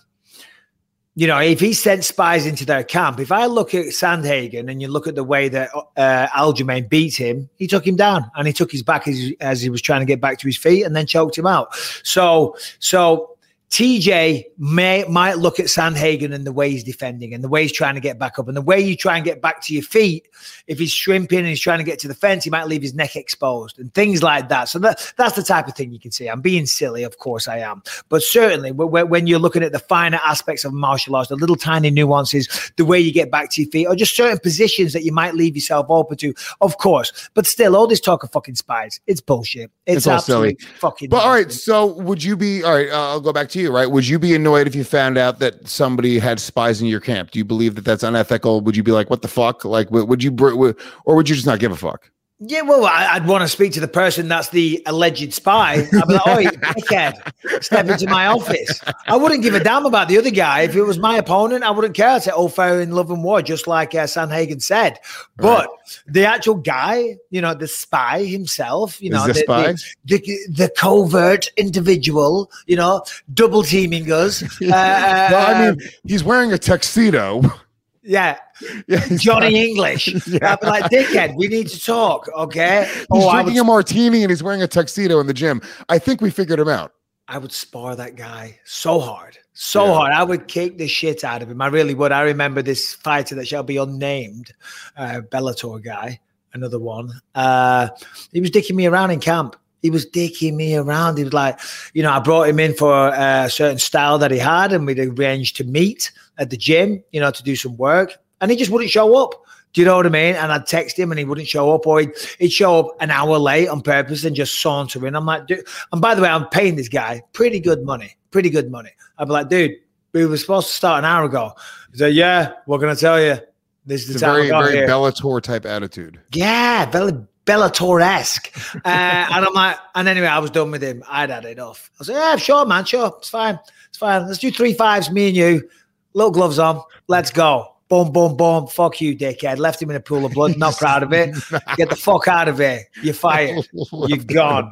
you know, if he sent spies into their camp, if I look at Sandhagen and you look at the way that uh, Aljamain beat him, he took him down and he took his back as, as he was trying to get back to his feet and then choked him out. So, so. T J may might look at Sandhagen and the way he's defending and the way he's trying to get back up and the way you try and get back to your feet. If he's shrimping and he's trying to get to the fence, he might leave his neck exposed and things like that. So that, that's the type of thing you can see. I'm being silly, of course I am. But certainly when you're looking at the finer aspects of martial arts, the little tiny nuances, the way you get back to your feet, or just certain positions that you might leave yourself open to, of course. But still, all this talk of fucking spies, it's bullshit. It's, it's all silly. Fucking But nonsense. all right, so would you be, all right, uh, I'll go back to you. Right? Would you be annoyed if you found out that somebody had spies in your camp? Do you believe that that's unethical? Would you be like, what the fuck? Like, would you, or would you just not give a fuck? Yeah, well, I'd want to speak to the person that's the alleged spy. I'd be like, oh, dickhead, step into my office. I wouldn't give a damn about the other guy. If it was my opponent, I wouldn't care. I'd say, oh, fair in love and war, just like uh, Sandhagen said. But right. the actual guy, you know, the spy himself, you know, the, the, spy? The, the, the covert individual, you know, double teaming us. Uh, well, I mean, he's wearing a tuxedo. Yeah. yeah Johnny not, English. Yeah. I'd be like, dickhead, we need to talk, okay? He's oh, drinking would, a martini and he's wearing a tuxedo in the gym. I think we figured him out. I would spar that guy so hard. So yeah. hard. I would kick the shit out of him. I really would. I remember this fighter that shall be unnamed, uh, Bellator guy, another one. Uh, he was dicking me around in camp. He was dicking me around. He was like, you know, I brought him in for a certain style that he had, and we'd arranged to meet at the gym, you know, to do some work. And he just wouldn't show up. Do you know what I mean? And I'd text him and he wouldn't show up, or he'd, he'd show up an hour late on purpose and just saunter in. I'm like, dude, and by the way, I'm paying this guy pretty good money, pretty good money. I'd be like, dude, we were supposed to start an hour ago. He's like, yeah, what can I tell you? This is the time very, very here. Bellator type attitude. Yeah, very Bellator-esque. uh, and I'm like, and anyway, I was done with him. I'd had enough. I was like, yeah, sure, man, sure. It's fine. It's fine. Let's do three fives, me and you. Little gloves on. Let's go. Boom, boom, boom. Fuck you, dickhead. Left him in a pool of blood. Not proud of it. Get the fuck out of here. You're fired. You've gone.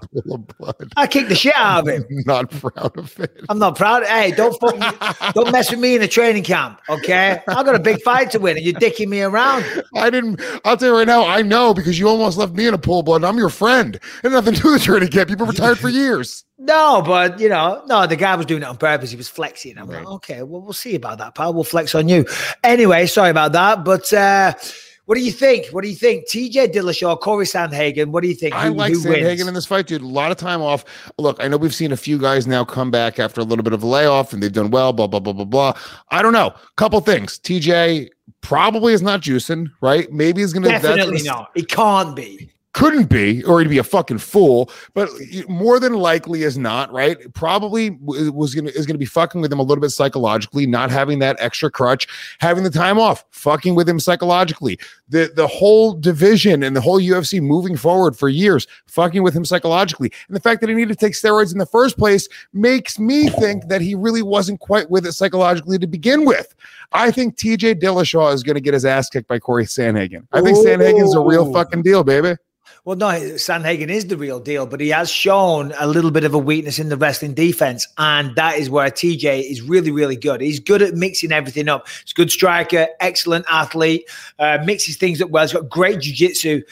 I kicked the shit out of him. Not proud of it. I'm not proud. Hey, don't fuck me. Don't mess with me in a training camp, okay? I got a big fight to win, and you're dicking me around. I didn't. I'll tell you right now. I know, because you almost left me in a pool of blood. And I'm your friend. It had nothing to do with the training camp. You've been retired for years. No, but, you know, no, the guy was doing it on purpose. He was flexing. I'm right. like, okay, well, we'll see about that, pal. We'll flex on you. Anyway, sorry about that. But uh, What do you think? What do you think? T J Dillashaw, Corey Sandhagen. What do you think? I who, like who Sandhagen wins? in this fight, dude. A lot of time off. Look, I know we've seen a few guys now come back after a little bit of a layoff, and they've done well, blah, blah, blah, blah, blah. I don't know. Couple things. T J probably is not juicing, right? Maybe he's going to. Definitely not. It can't be. Couldn't be, or he'd be a fucking fool. But more than likely is not, right? Probably was gonna is gonna be fucking with him a little bit psychologically, not having that extra crutch, having the time off, fucking with him psychologically. The the whole division and the whole U F C moving forward for years, fucking with him psychologically. And the fact that he needed to take steroids in the first place makes me think that he really wasn't quite with it psychologically to begin with. I think T J Dillashaw is going to get his ass kicked by Corey Sandhagen. I think Ooh. Sandhagen's a real fucking deal, baby. Well, no, Sandhagen is the real deal, but he has shown a little bit of a weakness in the wrestling defense, and that is where T J is really, really good. He's good at mixing everything up. He's a good striker, excellent athlete, uh, mixes things up well. He's got great jiu-jitsu.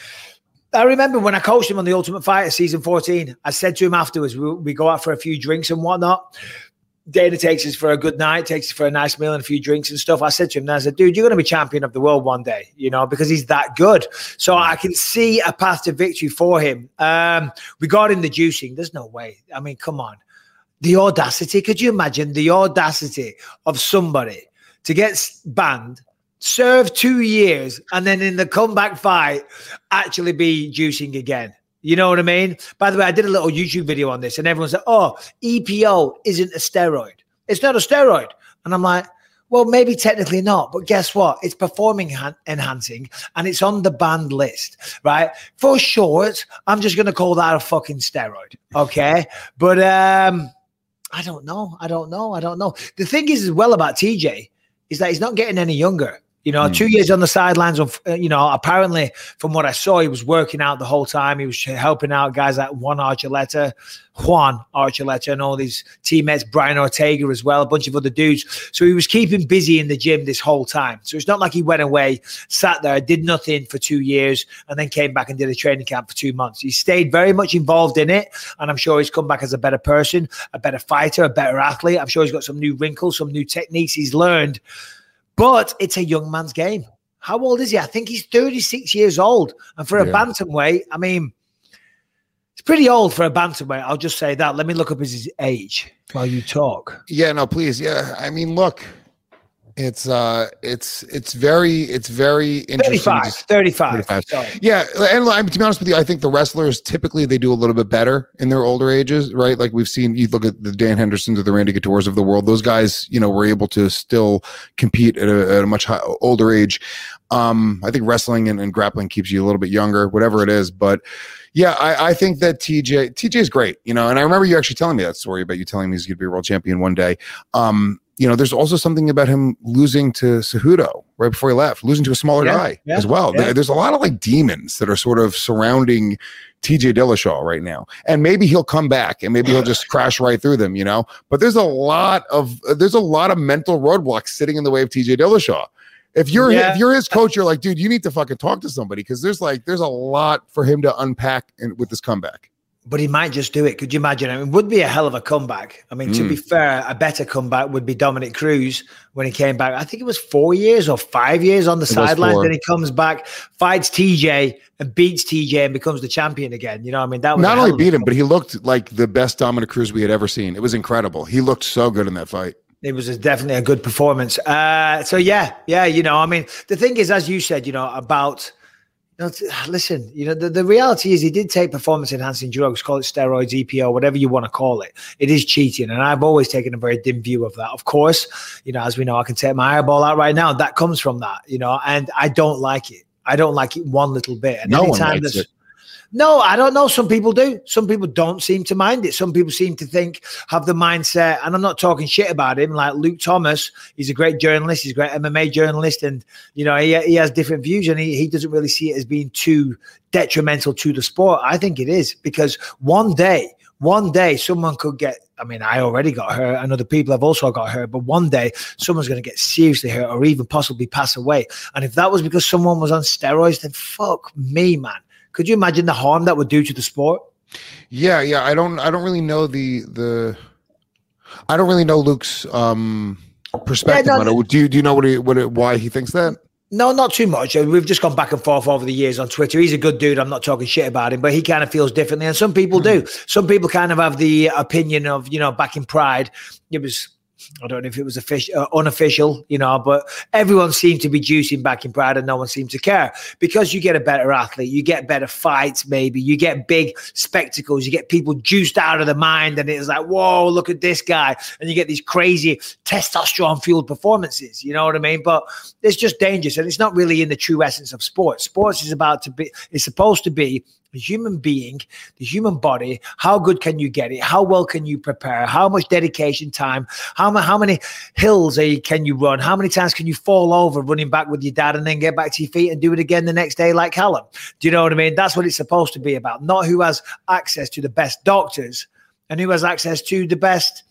I remember when I coached him on The Ultimate Fighter season fourteen, I said to him afterwards, we, we go out for a few drinks and whatnot. Dana takes us for a good night, takes us for a nice meal and a few drinks and stuff. I said to him, I said, dude, you're going to be champion of the world one day, you know, because he's that good. So I can see a path to victory for him. Um, regarding the juicing, there's no way. I mean, come on. The audacity. Could you imagine the audacity of somebody to get banned, serve two years, and then in the comeback fight actually be juicing again? You know what I mean? By the way, I did a little YouTube video on this, and everyone said, oh, E P O isn't a steroid. It's not a steroid. And I'm like, well, maybe technically not, but guess what? It's performing ha- enhancing, and it's on the banned list, right? For short, I'm just going to call that a fucking steroid, okay? But um, I don't know. I don't know. I don't know. The thing is as well about T J is that he's not getting any younger. You know, mm. two years on the sidelines of, you know, apparently from what I saw, he was working out the whole time. He was helping out guys like Juan Archuleta, Juan Archuleta, and all these teammates, Brian Ortega as well, a bunch of other dudes. So he was keeping busy in the gym this whole time. So it's not like he went away, sat there, did nothing for two years, and then came back and did a training camp for two months. He stayed very much involved in it, and I'm sure he's come back as a better person, a better fighter, a better athlete. I'm sure he's got some new wrinkles, some new techniques he's learned. But it's a young man's game. How old is he? I think he's thirty-six years old. And for a yeah. bantamweight, I mean, it's pretty old for a bantamweight. I'll just say that. Let me look up his age while you talk. Yeah, no, please. Yeah. I mean, look, it's uh it's it's very it's very interesting. thirty-five. thirty-five. thirty-five. Yeah, and I mean, to be honest with you, I think the wrestlers typically they do a little bit better in their older ages, right? Like we've seen, you look at the Dan Hendersons or the Randy Couture's of the world; those guys, you know, were able to still compete at a, at a much high, older age. Um, I think wrestling and, and grappling keeps you a little bit younger, whatever it is, but. Yeah, I, I think that T J T J is great, you know, and I remember you actually telling me that story about you telling me he's going to be a world champion one day. Um, you know, there's also something about him losing to Cejudo right before he left, losing to a smaller yeah, guy yeah, as well. Yeah. There's a lot of like demons that are sort of surrounding T J Dillashaw right now, and maybe he'll come back and maybe he'll just crash right through them, you know. But there's a lot of there's a lot of mental roadblocks sitting in the way of T J Dillashaw. If you're yeah. if you're his coach, you're like, dude, you need to fucking talk to somebody because there's like there's a lot for him to unpack in, with this comeback. But he might just do it. Could you imagine? I mean, it would be a hell of a comeback. I mean, mm. to be fair, a better comeback would be Dominic Cruz when he came back. I think it was four years or five years on the sidelines. Then he comes back, fights T J and beats T J and becomes the champion again. You know what I mean? That was not only beat him, but he looked like the best Dominic Cruz we had ever seen. It was incredible. He looked so good in that fight. It was a, definitely a good performance. Uh, so, yeah, yeah, you know, I mean, the thing is, as you said, you know, about, you know, listen, you know, the, the reality is he did take performance-enhancing drugs, call it steroids, E P O, whatever you want to call it. It is cheating, and I've always taken a very dim view of that. Of course, you know, as we know, I can take my eyeball out right now. That comes from that, you know, and I don't like it. I don't like it one little bit. And no one likes it. No, I don't know. Some people do. Some people don't seem to mind it. Some people seem to think, have the mindset, and I'm not talking shit about him, like Luke Thomas. He's a great journalist. He's a great M M A journalist. And, you know, he, he has different views, and he, he doesn't really see it as being too detrimental to the sport. I think it is, because one day, one day someone could get, I mean, I already got hurt and other people have also got hurt, but one day someone's going to get seriously hurt or even possibly pass away. And if that was because someone was on steroids, then fuck me, man. Could you imagine the harm that would do to the sport? Yeah, yeah. I don't. I don't really know the the. I don't really know Luke's um, perspective yeah, no, on it. Do you do you know what he what it, why he thinks that? No, not too much. We've just gone back and forth over the years on Twitter. He's a good dude. I'm not talking shit about him, but he kind of feels differently. And some people do. Some people kind of have the opinion of, you know, back in Pride, it was, I don't know if it was official, uh, unofficial, you know, but everyone seemed to be juicing back in Pride and no one seemed to care because you get a better athlete, you get better fights, maybe you get big spectacles, you get people juiced out of the mind and it's like, whoa, look at this guy. And you get these crazy testosterone fueled performances, you know what I mean? But it's just dangerous and it's not really in the true essence of sports. Sports is about to be, it's supposed to be the human being, the human body, how good can you get it? How well can you prepare? How much dedication time? How, how many hills are you, can you run? How many times can you fall over running back with your dad and then get back to your feet and do it again the next day like Callum? Do you know what I mean? That's what it's supposed to be about, not who has access to the best doctors and who has access to the best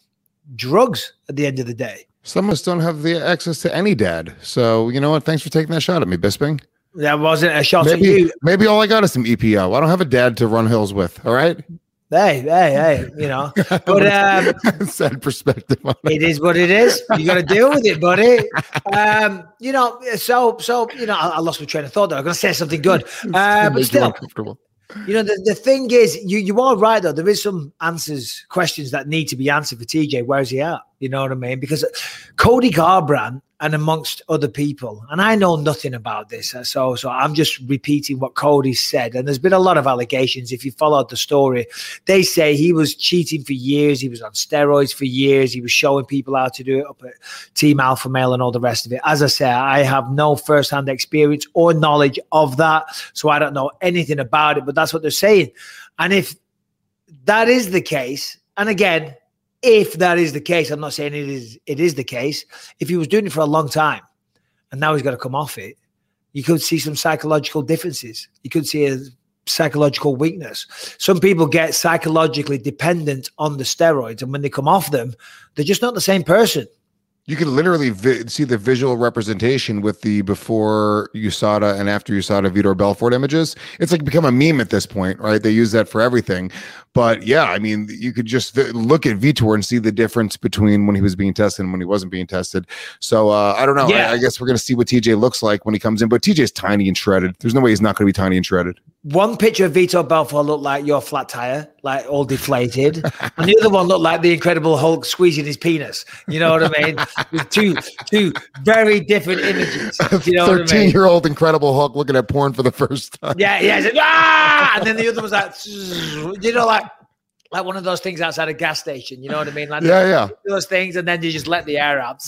drugs at the end of the day. Some of us don't have the access to any dad. So, you know what? Thanks for taking that shot at me, Bisping. That wasn't a shot maybe, at you. Maybe all I got is some E P O. I don't have a dad to run hills with. All right. Hey, hey, hey, you know, but um, sad perspective on it. It is what it is. You got to deal with it, buddy. Um, you know, so, so, you know, I, I lost my train of thought there. I'm going to say something good, uh, but still, you know, the, the thing is, you, you are right, though. There is some answers, questions that need to be answered for T J. Where's he at? You know what I mean? Because Cody Garbrandt and amongst other people, and I know nothing about this, so so I'm just repeating what Cody said. And there's been a lot of allegations. If you followed the story, they say he was cheating for years. He was on steroids for years. He was showing people how to do it up at Team Alpha Male and all the rest of it. As I say, I have no firsthand experience or knowledge of that, so I don't know anything about it, but that's what they're saying. And if that is the case, and again, if that is the case, I'm not saying it is it is the case. If he was doing it for a long time and now he's got to come off it, you could see some psychological differences. You could see a psychological weakness. Some people get psychologically dependent on the steroids, and when they come off them, they're just not the same person. You can literally vi- see the visual representation with the before U S A D A and after U S A D A Vitor Belfort images. It's like become a meme at this point, right? They use that for everything. But yeah, I mean, you could just v- look at Vitor and see the difference between when he was being tested and when he wasn't being tested. So uh, I don't know. Yeah. I, I guess we're going to see what T J looks like when he comes in. But T J's tiny and shredded. There's no way he's not going to be tiny and shredded. One picture of Vitor Belfort looked like your flat tire, like all deflated. And the other one looked like the Incredible Hulk squeezing his penis. You know what I mean? With two two very different images. You know what I mean? thirteen-year-old Incredible Hulk looking at porn for the first time. Yeah, yeah. Like, ah! And then the other was like, you know, like like one of those things outside a gas station. You know what I mean? Like yeah, yeah. Those things, and then you just let the air out.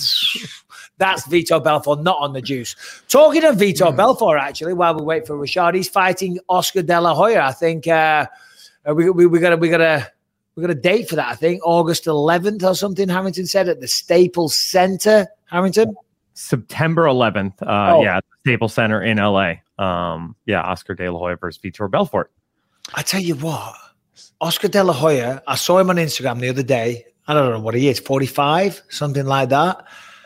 That's Vitor Belfort, not on the juice. Talking of Vitor mm. Belfort, actually, while we wait for Rashad, he's fighting Oscar De La Hoya. I think uh, we we we got a we got a we got a date for that. I think August eleventh or something. Harrington said at the Staples Center. Harrington, September eleventh. Uh, oh. Yeah, Staples Center in L A. Um, yeah, Oscar De La Hoya versus Vitor Belfort. I tell you what, Oscar De La Hoya. I saw him on Instagram the other day. I don't know what he is, forty-five, something like that.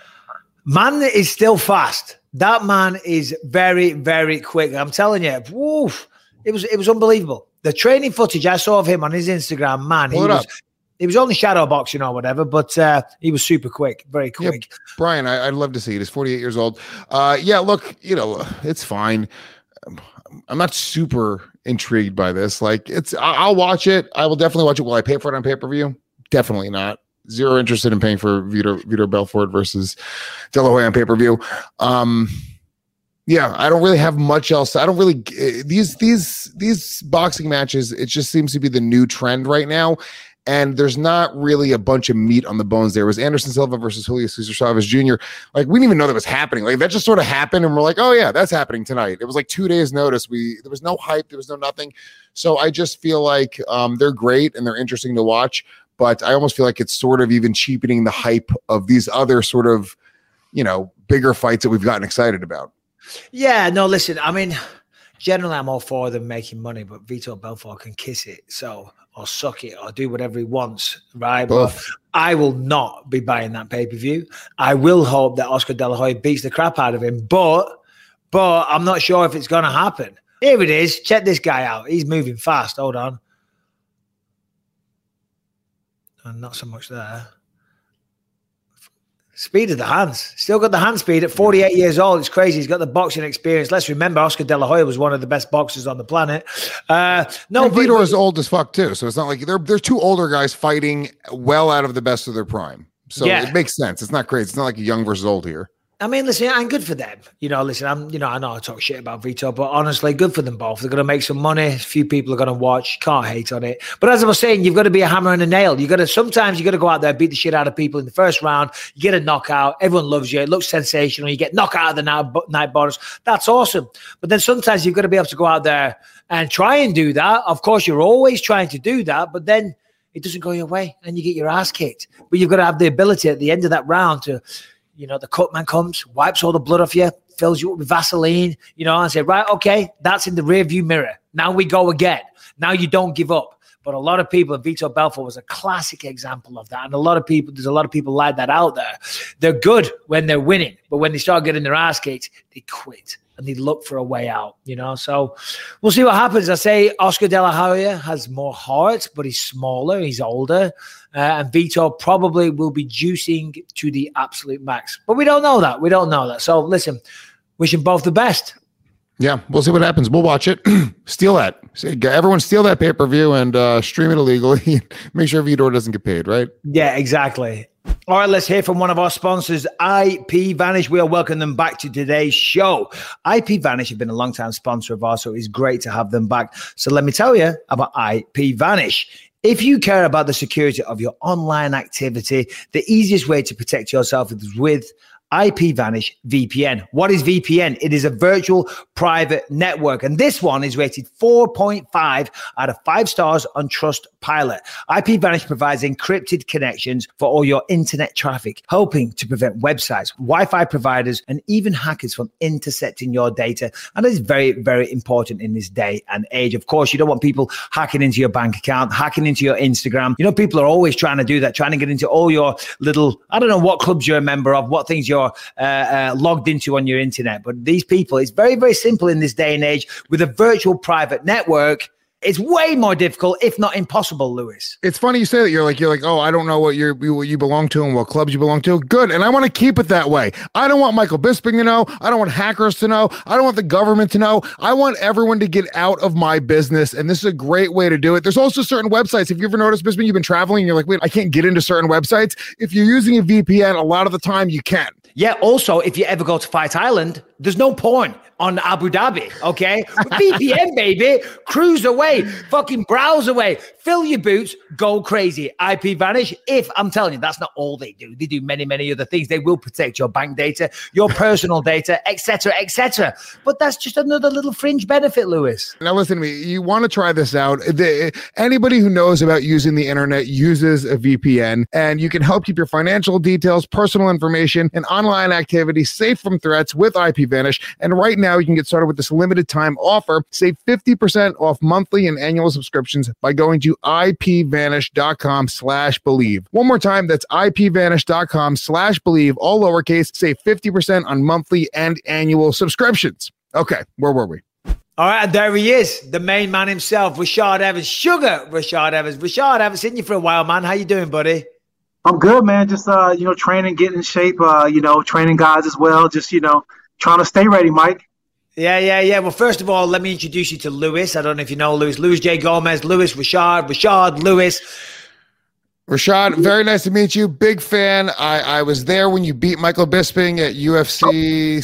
Man is still fast. That man is very, very quick. I'm telling you, woof, it was it was unbelievable. The training footage I saw of him on his Instagram, man, he Hold was up. he was only shadow boxing or whatever, but uh, he was super quick, very quick. Yeah, Brian, I, I'd love to see it. He's forty-eight years old. Uh, yeah, look, you know, it's fine. I'm not super intrigued by this. Like, it's I- I'll watch it. I will definitely watch it. Will I pay for it on pay-per-view? Definitely not. Zero interested in paying for Vitor, Vitor Belfort versus De La Hoya on pay-per-view. Um, yeah, I don't really have much else. I don't really these these these boxing matches. It just seems to be the new trend right now, and there's not really a bunch of meat on the bones. There was Anderson Silva versus Julio Cesar Chavez Junior Like, we didn't even know that was happening. Like, that just sort of happened, and we're like, oh yeah, that's happening tonight. It was like two days notice. We there was no hype. There was no nothing. So I just feel like um, they're great and they're interesting to watch. But I almost feel like it's sort of even cheapening the hype of these other sort of, you know, bigger fights that we've gotten excited about. Yeah, no, listen, I mean, generally I'm all for them making money, but Vitor Belfort can kiss it, so or suck it or do whatever he wants, right? Both. But I will not be buying that pay-per-view. I will hope that Oscar De La Hoya beats the crap out of him, but but I'm not sure if it's going to happen. Here it is. Check this guy out. He's moving fast. Hold on. And not so much there. Speed of the hands. Still got the hand speed at forty-eight years old. It's crazy. He's got the boxing experience. Let's remember, Oscar De La Hoya was one of the best boxers on the planet. Uh, no, and but, Vitor is old as fuck too. So it's not like they're they're two older guys fighting well out of the best of their prime. So yeah. it makes sense. It's not crazy. It's not like young versus old here. I mean, listen, I'm good for them. You know, listen, I'm, you know, I know I talk shit about Vitor, but honestly, good for them both. They're going to make some money. A few people are going to watch. Can't hate on it. But as I was saying, you've got to be a hammer and a nail. You got to, sometimes you got to go out there, beat the shit out of people in the first round. You get a knockout. Everyone loves you. It looks sensational. You get knocked out of the night, night bonus. That's awesome. But then sometimes you've got to be able to go out there and try and do that. Of course, you're always trying to do that, but then it doesn't go your way and you get your ass kicked. But you've got to have the ability at the end of that round to, you know, the cut man comes, wipes all the blood off you, fills you up with Vaseline, you know, and say, right, okay, that's in the rear view mirror. Now we go again. Now you don't give up. But a lot of people, and Vitor Belfort was a classic example of that. And a lot of people, there's a lot of people like that out there. They're good when they're winning, but when they start getting their ass kicked, they quit and they look for a way out, you know. So we'll see what happens. I say Oscar De La Hoya has more heart, but he's smaller, he's older. Uh, and Vitor probably will be juicing to the absolute max. But we don't know that. We don't know that. So listen, wishing both the best. Yeah, we'll see what happens. We'll watch it. Steal that. Everyone steal that pay-per-view and uh, stream it illegally. Make sure Vitor doesn't get paid, right? Yeah, exactly. All right, let's hear from one of our sponsors, I P Vanish. We'll welcome them back to today's show. I P Vanish have been a long-time sponsor of ours, so it's great to have them back. So let me tell you about I P Vanish. If you care about the security of your online activity, the easiest way to protect yourself is with I P Vanish V P N. What is V P N? It is a virtual private network. And this one is rated four point five out of five stars on Trustpilot. I P Vanish provides encrypted connections for all your internet traffic, helping to prevent websites, Wi-Fi providers, and even hackers from intercepting your data. And it's very, very important in this day and age. Of course, you don't want people hacking into your bank account, hacking into your Instagram. You know, people are always trying to do that, trying to get into all your little, I don't know what clubs you're a member of, what things you're uh, uh, logged into on your internet. But these people, it's very, very simple in this day and age with a virtual private network. It's way more difficult, if not impossible, Lewis. It's funny you say that. You're like, you're like, oh, I don't know what you're, what you belong to and what clubs you belong to. Good. And I want to keep it that way. I don't want Michael Bisping to know. I don't want hackers to know. I don't want the government to know. I want everyone to get out of my business. And this is a great way to do it. There's also certain websites. If you ever noticed, Bisping, you've been traveling and you're like, wait, I can't get into certain websites. If you're using a V P N, a lot of the time you can. Yeah. Also, if you ever go to Fight Island, there's no porn on Abu Dhabi, okay? V P N, baby. Cruise away. Fucking browse away. Fill your boots. Go crazy. I P Vanish. If, I'm telling you, that's not all they do. They do many, many other things. They will protect your bank data, your personal data, et cetera, et cetera. But that's just another little fringe benefit, Lewis. Now, listen to me. You want to try this out. The, anybody who knows about using the internet uses a V P N, and you can help keep your financial details, personal information, and online activity safe from threats with I P Vanish. And right now, you can get started with this limited time offer. Save fifty percent off monthly and annual subscriptions by going to ipvanish.com slash believe. One more time, that's ipvanish.com slash believe, all lowercase. Save fifty percent on monthly and annual subscriptions. Okay, where were we? All right, and there he is, the main man himself, Rashad Evans. Sugar Rashad Evans. Rashad, I haven't seen you for a while, man. How you doing, buddy? I'm good, man. Just, uh, you know, training, getting in shape, uh, you know, training guys as well. Just, you know, trying to stay ready, Mike. Yeah, yeah, yeah. Well, first of all, let me introduce you to Lewis. I don't know if you know Lewis. Lewis J. Gomez, Lewis, Rashad, Rashad, Lewis. Rashad, very nice to meet you. Big fan. I, I was there when you beat Michael Bisping at U F C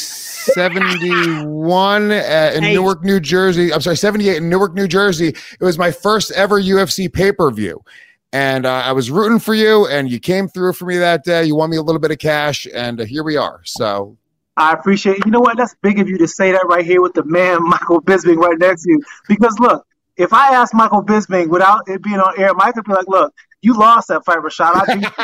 seventy-one at, in hey. Newark, New Jersey. I'm sorry, seventy-eight in Newark, New Jersey. It was my first ever U F C pay-per-view. And uh, I was rooting for you, and you came through for me that day. You won me a little bit of cash, and uh, here we are. So I appreciate it. You know what? That's big of you to say that right here with the man, Michael Bisping, right next to you. Because, look, if I asked Michael Bisping without it being on air, Mike would be like, look, you lost that fight, Rashad.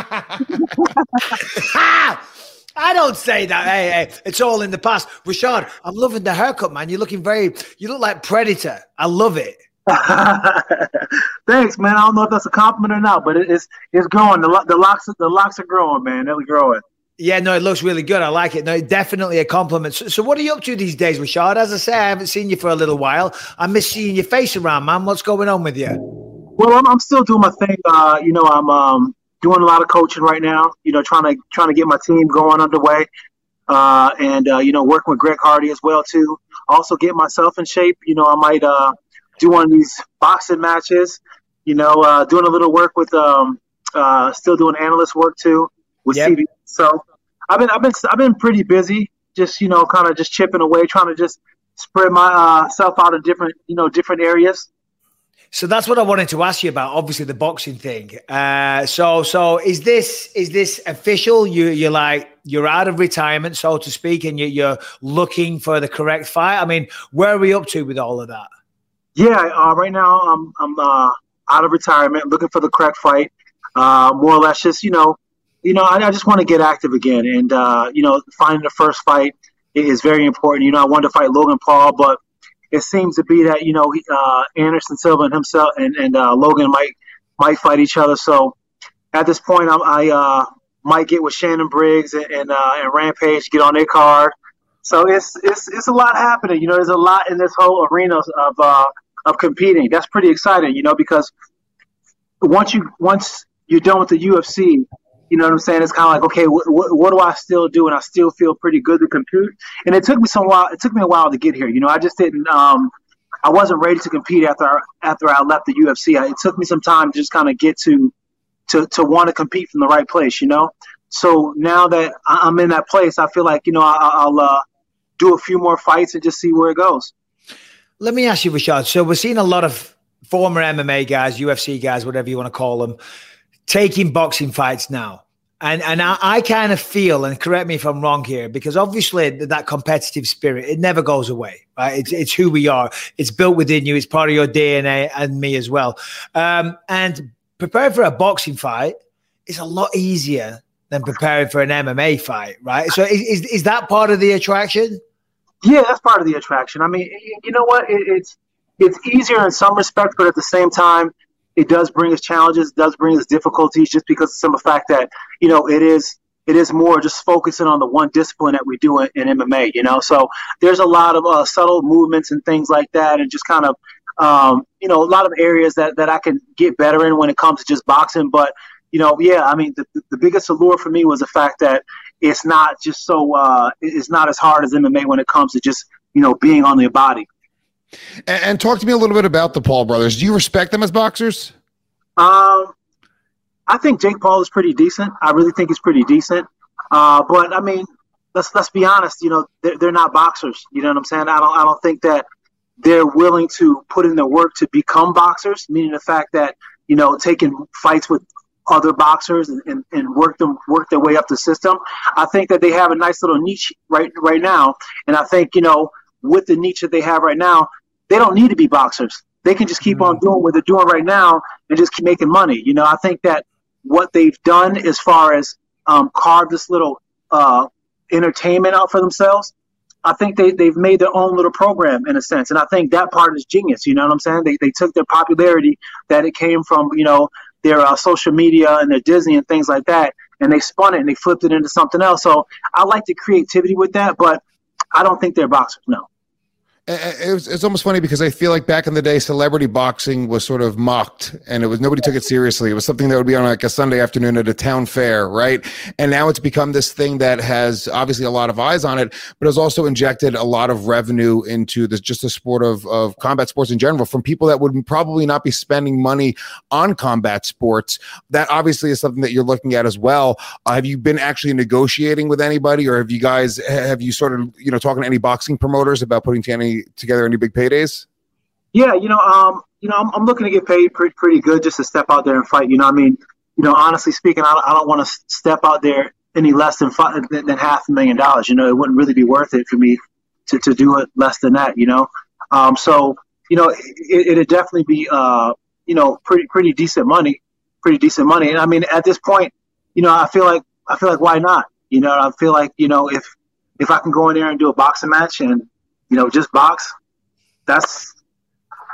I, I don't say that. Hey, hey, it's all in the past. Rashad, I'm loving the haircut, man. You're looking very – you look like Predator. I love it. Thanks, man. I don't know if that's a compliment or not, but it, it's it's growing. The, the, locks, the locks are growing, man. They're growing. Yeah, no, it looks really good. I like it. No, definitely a compliment. So, so what are you up to these days, Rashad? As I say, I haven't seen you for a little while. I miss seeing your face around, man. What's going on with you? Well, I'm, I'm still doing my thing. Uh, you know, I'm um, doing a lot of coaching right now. You know, trying to trying to get my team going underway, uh, and uh, you know, working with Greg Hardy as well too. Also, get myself in shape. You know, I might uh, do one of these boxing matches. You know, uh, doing a little work with um, uh, still doing analyst work too with Yep. C B S. So I've been I've been I've been pretty busy. Just you know, kind of just chipping away, trying to just spread myself out in different you know different areas. So that's what I wanted to ask you about. Obviously, the boxing thing. Uh, so, so is this is this official? You you're like you're out of retirement, so to speak, and you, you're looking for the correct fight. I mean, where are we up to with all of that? Yeah, uh, right now I'm I'm uh, out of retirement, looking for the correct fight. Uh, more or less, just you know, you know, I, I just want to get active again, and uh, you know, finding the first fight is very important. You know, I wanted to fight Logan Paul, but it seems to be that you know he, uh, Anderson Silva and himself and, and uh, Logan might might fight each other. So at this point, I'm, I uh, might get with Shannon Briggs and and, uh, and Rampage, get on their card. So it's it's it's a lot happening. You know, there's a lot in this whole arena of uh, of competing. That's pretty exciting. You know, because once you once you're done with the U F C. You know what I'm saying? It's kind of like, okay, what, what, what do I still do? And I still feel pretty good to compete. And it took me some while. It took me a while to get here. You know, I just didn't. Um, I wasn't ready to compete after I, after I left the U F C. I, it took me some time to just kind of get to to to want to compete from the right place. You know. So now that I'm in that place, I feel like you know I, I'll uh, do a few more fights and just see where it goes. Let me ask you, Rashad. So we're seeing a lot of former M M A guys, U F C guys, whatever you want to call them, taking boxing fights now. And and I, I kind of feel, and correct me if I'm wrong here, because obviously that competitive spirit, it never goes away, right? It's it's who we are. It's built within you. It's part of your D N A and me as well. Um, and preparing for a boxing fight is a lot easier than preparing for an M M A fight, right? So is is, is that part of the attraction? Yeah, that's part of the attraction. I mean, you know what? It, it's it's easier in some respects, but at the same time, it does bring us challenges, it does bring us difficulties just because of some of the fact that, you know, it is it is more just focusing on the one discipline that we do in, in M M A, you know. So there's a lot of uh, subtle movements and things like that, and just kind of, um, you know, a lot of areas that, that I can get better in when it comes to just boxing. But, you know, yeah, I mean, the, the biggest allure for me was the fact that it's not just so uh, – it's not as hard as M M A when it comes to just, you know, being on the body. And, and talk to me a little bit about the Paul brothers. Do you respect them as boxers? Um, I think Jake Paul is pretty decent. I really think he's pretty decent. Uh, but I mean, let's let's be honest. You know, they're, they're not boxers. You know what I'm saying? I don't I don't think that they're willing to put in the work to become boxers. Meaning the fact that you know taking fights with other boxers and, and, and work them work their way up the system. I think that they have a nice little niche right right now, and I think you know with the niche that they have right now, they don't need to be boxers. They can just keep on doing what they're doing right now and just keep making money. You know, I think that what they've done as far as um, carve this little uh, entertainment out for themselves, I think they, they've made their own little program in a sense. And I think that part is genius. You know what I'm saying? They they took their popularity that it came from, you know, their uh, social media and their Disney and things like that, and they spun it and they flipped it into something else. So I like the creativity with that, but I don't think they're boxers, no. It was, it's almost funny because I feel like back in the day, celebrity boxing was sort of mocked, and it was nobody took it seriously. It was something that would be on like a Sunday afternoon at a town fair, right? And now it's become this thing that has obviously a lot of eyes on it, but has also injected a lot of revenue into the, just the sport of, of combat sports in general from people that would probably not be spending money on combat sports. That obviously is something that you're looking at as well. Uh, have you been actually negotiating with anybody, or have you guys, have you sort of, you know, talking to any boxing promoters about putting to any together any big paydays? Yeah, you know, um, you know, I'm, I'm looking to get paid pretty, pretty good just to step out there and fight. You know, I mean, you know, honestly speaking, I, I don't want to step out there any less than five, than, than half a million dollars. You know, it wouldn't really be worth it for me to, to do it less than that. You know, um, so you know, it, it'd definitely be, uh, you know, pretty pretty decent money, pretty decent money. And I mean, at this point, you know, I feel like I feel like why not? You know, I feel like you know, if if I can go in there and do a boxing match and you know, just box. That's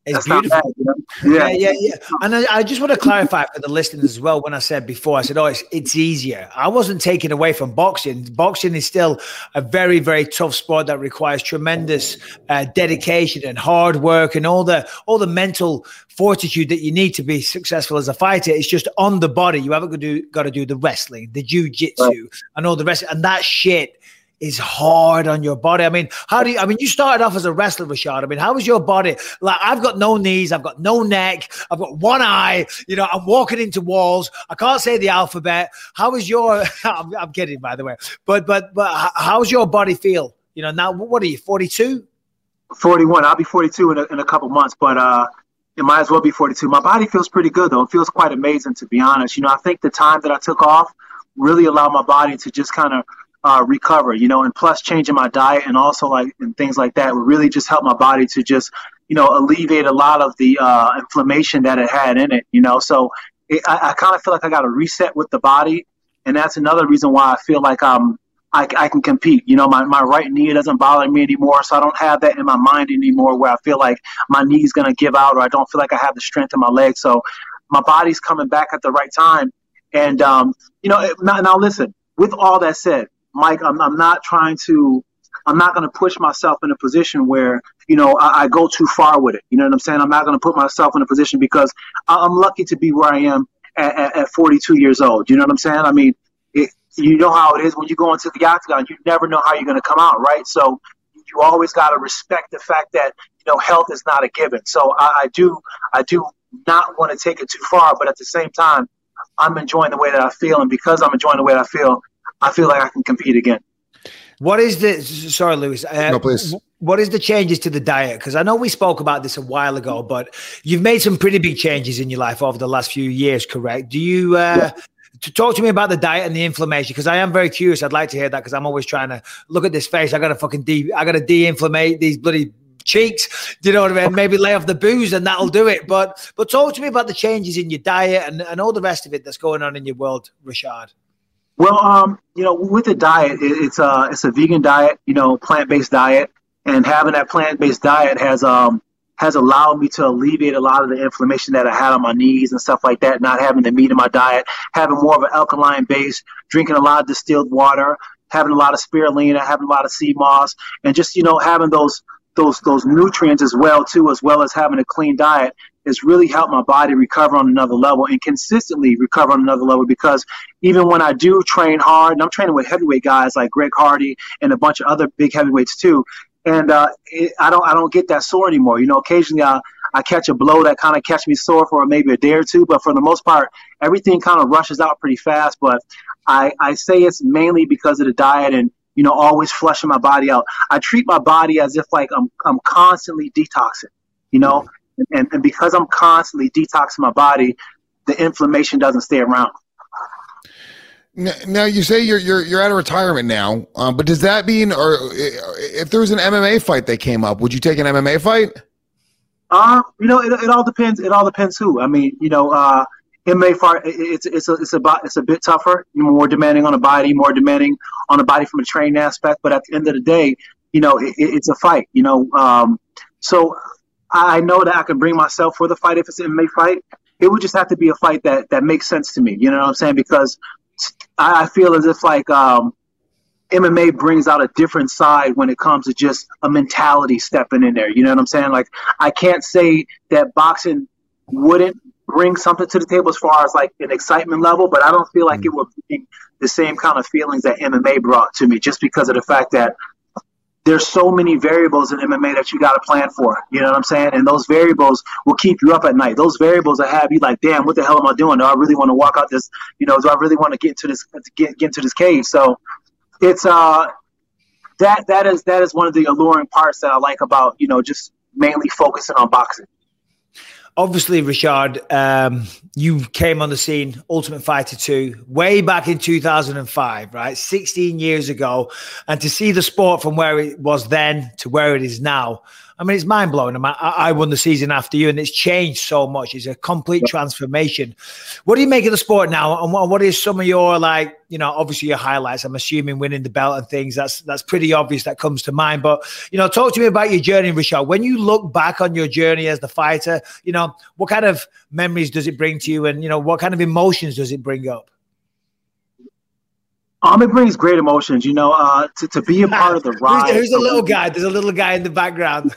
It's That's beautiful. not bad, you know? Yeah, yeah, yeah. And I, I just want to clarify for the listeners as well. When I said before, I said, "Oh, it's it's easier." I wasn't taken away from boxing. Boxing is still a very, very tough sport that requires tremendous uh, dedication and hard work and all the all the mental fortitude that you need to be successful as a fighter. It's just on the body. You haven't got to do, got to do the wrestling, the jiu-jitsu, right, and all the rest, and that shit is hard on your body. I mean, how do you, I mean, you started off as a wrestler, Rashad. I mean, how was your body? Like, I've got no knees, I've got no neck, I've got one eye, you know, I'm walking into walls, I can't say the alphabet. How is your, I'm, I'm kidding, by the way, but, but, but how's your body feel? You know, now, what are you, forty-two? forty-one. I'll be forty-two in a, in a couple months, but uh, it might as well be forty-two. My body feels pretty good, though. It feels quite amazing, to be honest. You know, I think the time that I took off really allowed my body to just kind of Uh, recover, you know, and plus changing my diet and also like and things like that would really just help my body to just, you know, alleviate a lot of the uh, inflammation that it had in it, you know. So it, I, I kind of feel like I got to reset with the body, and that's another reason why I feel like I'm I, I can compete. You know, my, my right knee doesn't bother me anymore, so I don't have that in my mind anymore where I feel like my knee's gonna give out or I don't feel like I have the strength in my legs. So my body's coming back at the right time, and um, you know, now, now listen. With all that said, Mike, I'm, I'm not trying to, I'm not going to push myself in a position where, you know, I, I go too far with it. You know what I'm saying? I'm not going to put myself in a position because I'm lucky to be where I am at, at, at forty-two years old. You know what I'm saying? I mean, it, you know how it is when you go into the octagon, you never know how you're going to come out, right? So you always got to respect the fact that, you know, health is not a given. So I, I do, I do not want to take it too far, but at the same time, I'm enjoying the way that I feel. And because I'm enjoying the way that I feel, I feel like I can compete again. What is the, sorry, Lewis. Uh, no, please. What is the changes to the diet? Because I know we spoke about this a while ago, but you've made some pretty big changes in your life over the last few years, correct? Do you, uh, yeah. to talk to me about the diet and the inflammation? Because I am very curious. I'd like to hear that because I'm always trying to look at this face. I got to fucking de, I got to de-inflammate these bloody cheeks. Do you know what I mean? Maybe lay off the booze and that'll do it. But, but talk to me about the changes in your diet and, and all the rest of it that's going on in your world, Rashad. Well, um, you know, with the diet, it, it's a it's a vegan diet, you know, plant-based diet, and having that plant-based diet has um has allowed me to alleviate a lot of the inflammation that I had on my knees and stuff like that. Not having the meat in my diet, having more of an alkaline base, drinking a lot of distilled water, having a lot of spirulina, having a lot of sea moss, and just you know having those those those nutrients as well too, as well as having a clean diet. Has really helped my body recover on another level and consistently recover on another level because even when I do train hard, and I'm training with heavyweight guys like Greg Hardy and a bunch of other big heavyweights too, and uh, it, I don't I don't get that sore anymore. You know, occasionally I, I catch a blow that kind of catch me sore for maybe a day or two, but for the most part, everything kind of rushes out pretty fast. But I, I say it's mainly because of the diet and, you know, always flushing my body out. I treat my body as if like I'm I'm constantly detoxing, you know. And, and because I'm constantly detoxing my body, the inflammation doesn't stay around. Now you say you're you're you're out of retirement now, um, but does that mean, or if there was an M M A fight that came up, would you take an M M A fight? Uh, you know, it, it all depends. It all depends who. I mean, you know, uh, M M A fight. It's it's a, it's about it's a bit tougher, more demanding on the body, more demanding on the body from a training aspect. But at the end of the day, you know, it, it's a fight. You know, um, so. I know that I can bring myself for the fight if it's an M M A fight. It would just have to be a fight that, that makes sense to me. You know what I'm saying? Because I feel as if like um, M M A brings out a different side when it comes to just a mentality stepping in there. You know what I'm saying? Like I can't say that boxing wouldn't bring something to the table as far as like an excitement level, but I don't feel like it would bring the same kind of feelings that M M A brought to me just because of the fact that there's so many variables in M M A that you got to plan for, you know what I'm saying? And those variables will keep you up at night. Those variables that have you like, damn, what the hell am I doing? Do I really want to walk out this, you know, do I really want to get into this, get, get into this cage? So it's, uh, that, that is, that is one of the alluring parts that I like about, you know, just mainly focusing on boxing. Obviously, Rashad, um, you came on the scene, Ultimate Fighter two, way back in two thousand five, right? sixteen years ago. And to see the sport from where it was then to where it is now, I mean, it's mind blowing. I, I won the season after you, and it's changed so much. It's a complete transformation. What do you make of the sport now? And what, what is some of your, like, you know, obviously your highlights? I'm assuming winning the belt and things. That's that's pretty obvious. That comes to mind. But, you know, talk to me about your journey, Rashad. When you look back on your journey as the fighter, you know, what kind of memories does it bring to you? And, you know, what kind of emotions does it bring up? Um, it brings great emotions, you know, uh, to, to be a part of the ride. Who's the little guy? There's a little guy in the background.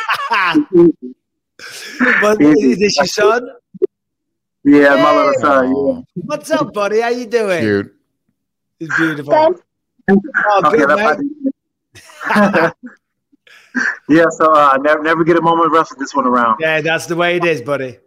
But is this your son? Yeah, hey. My little son. Yeah. What's up, buddy? How you doing? Cute. It's beautiful. Oh, okay, good, man. Yeah, so uh, never never get a moment of rest with this one around. Yeah, that's the way it is, buddy.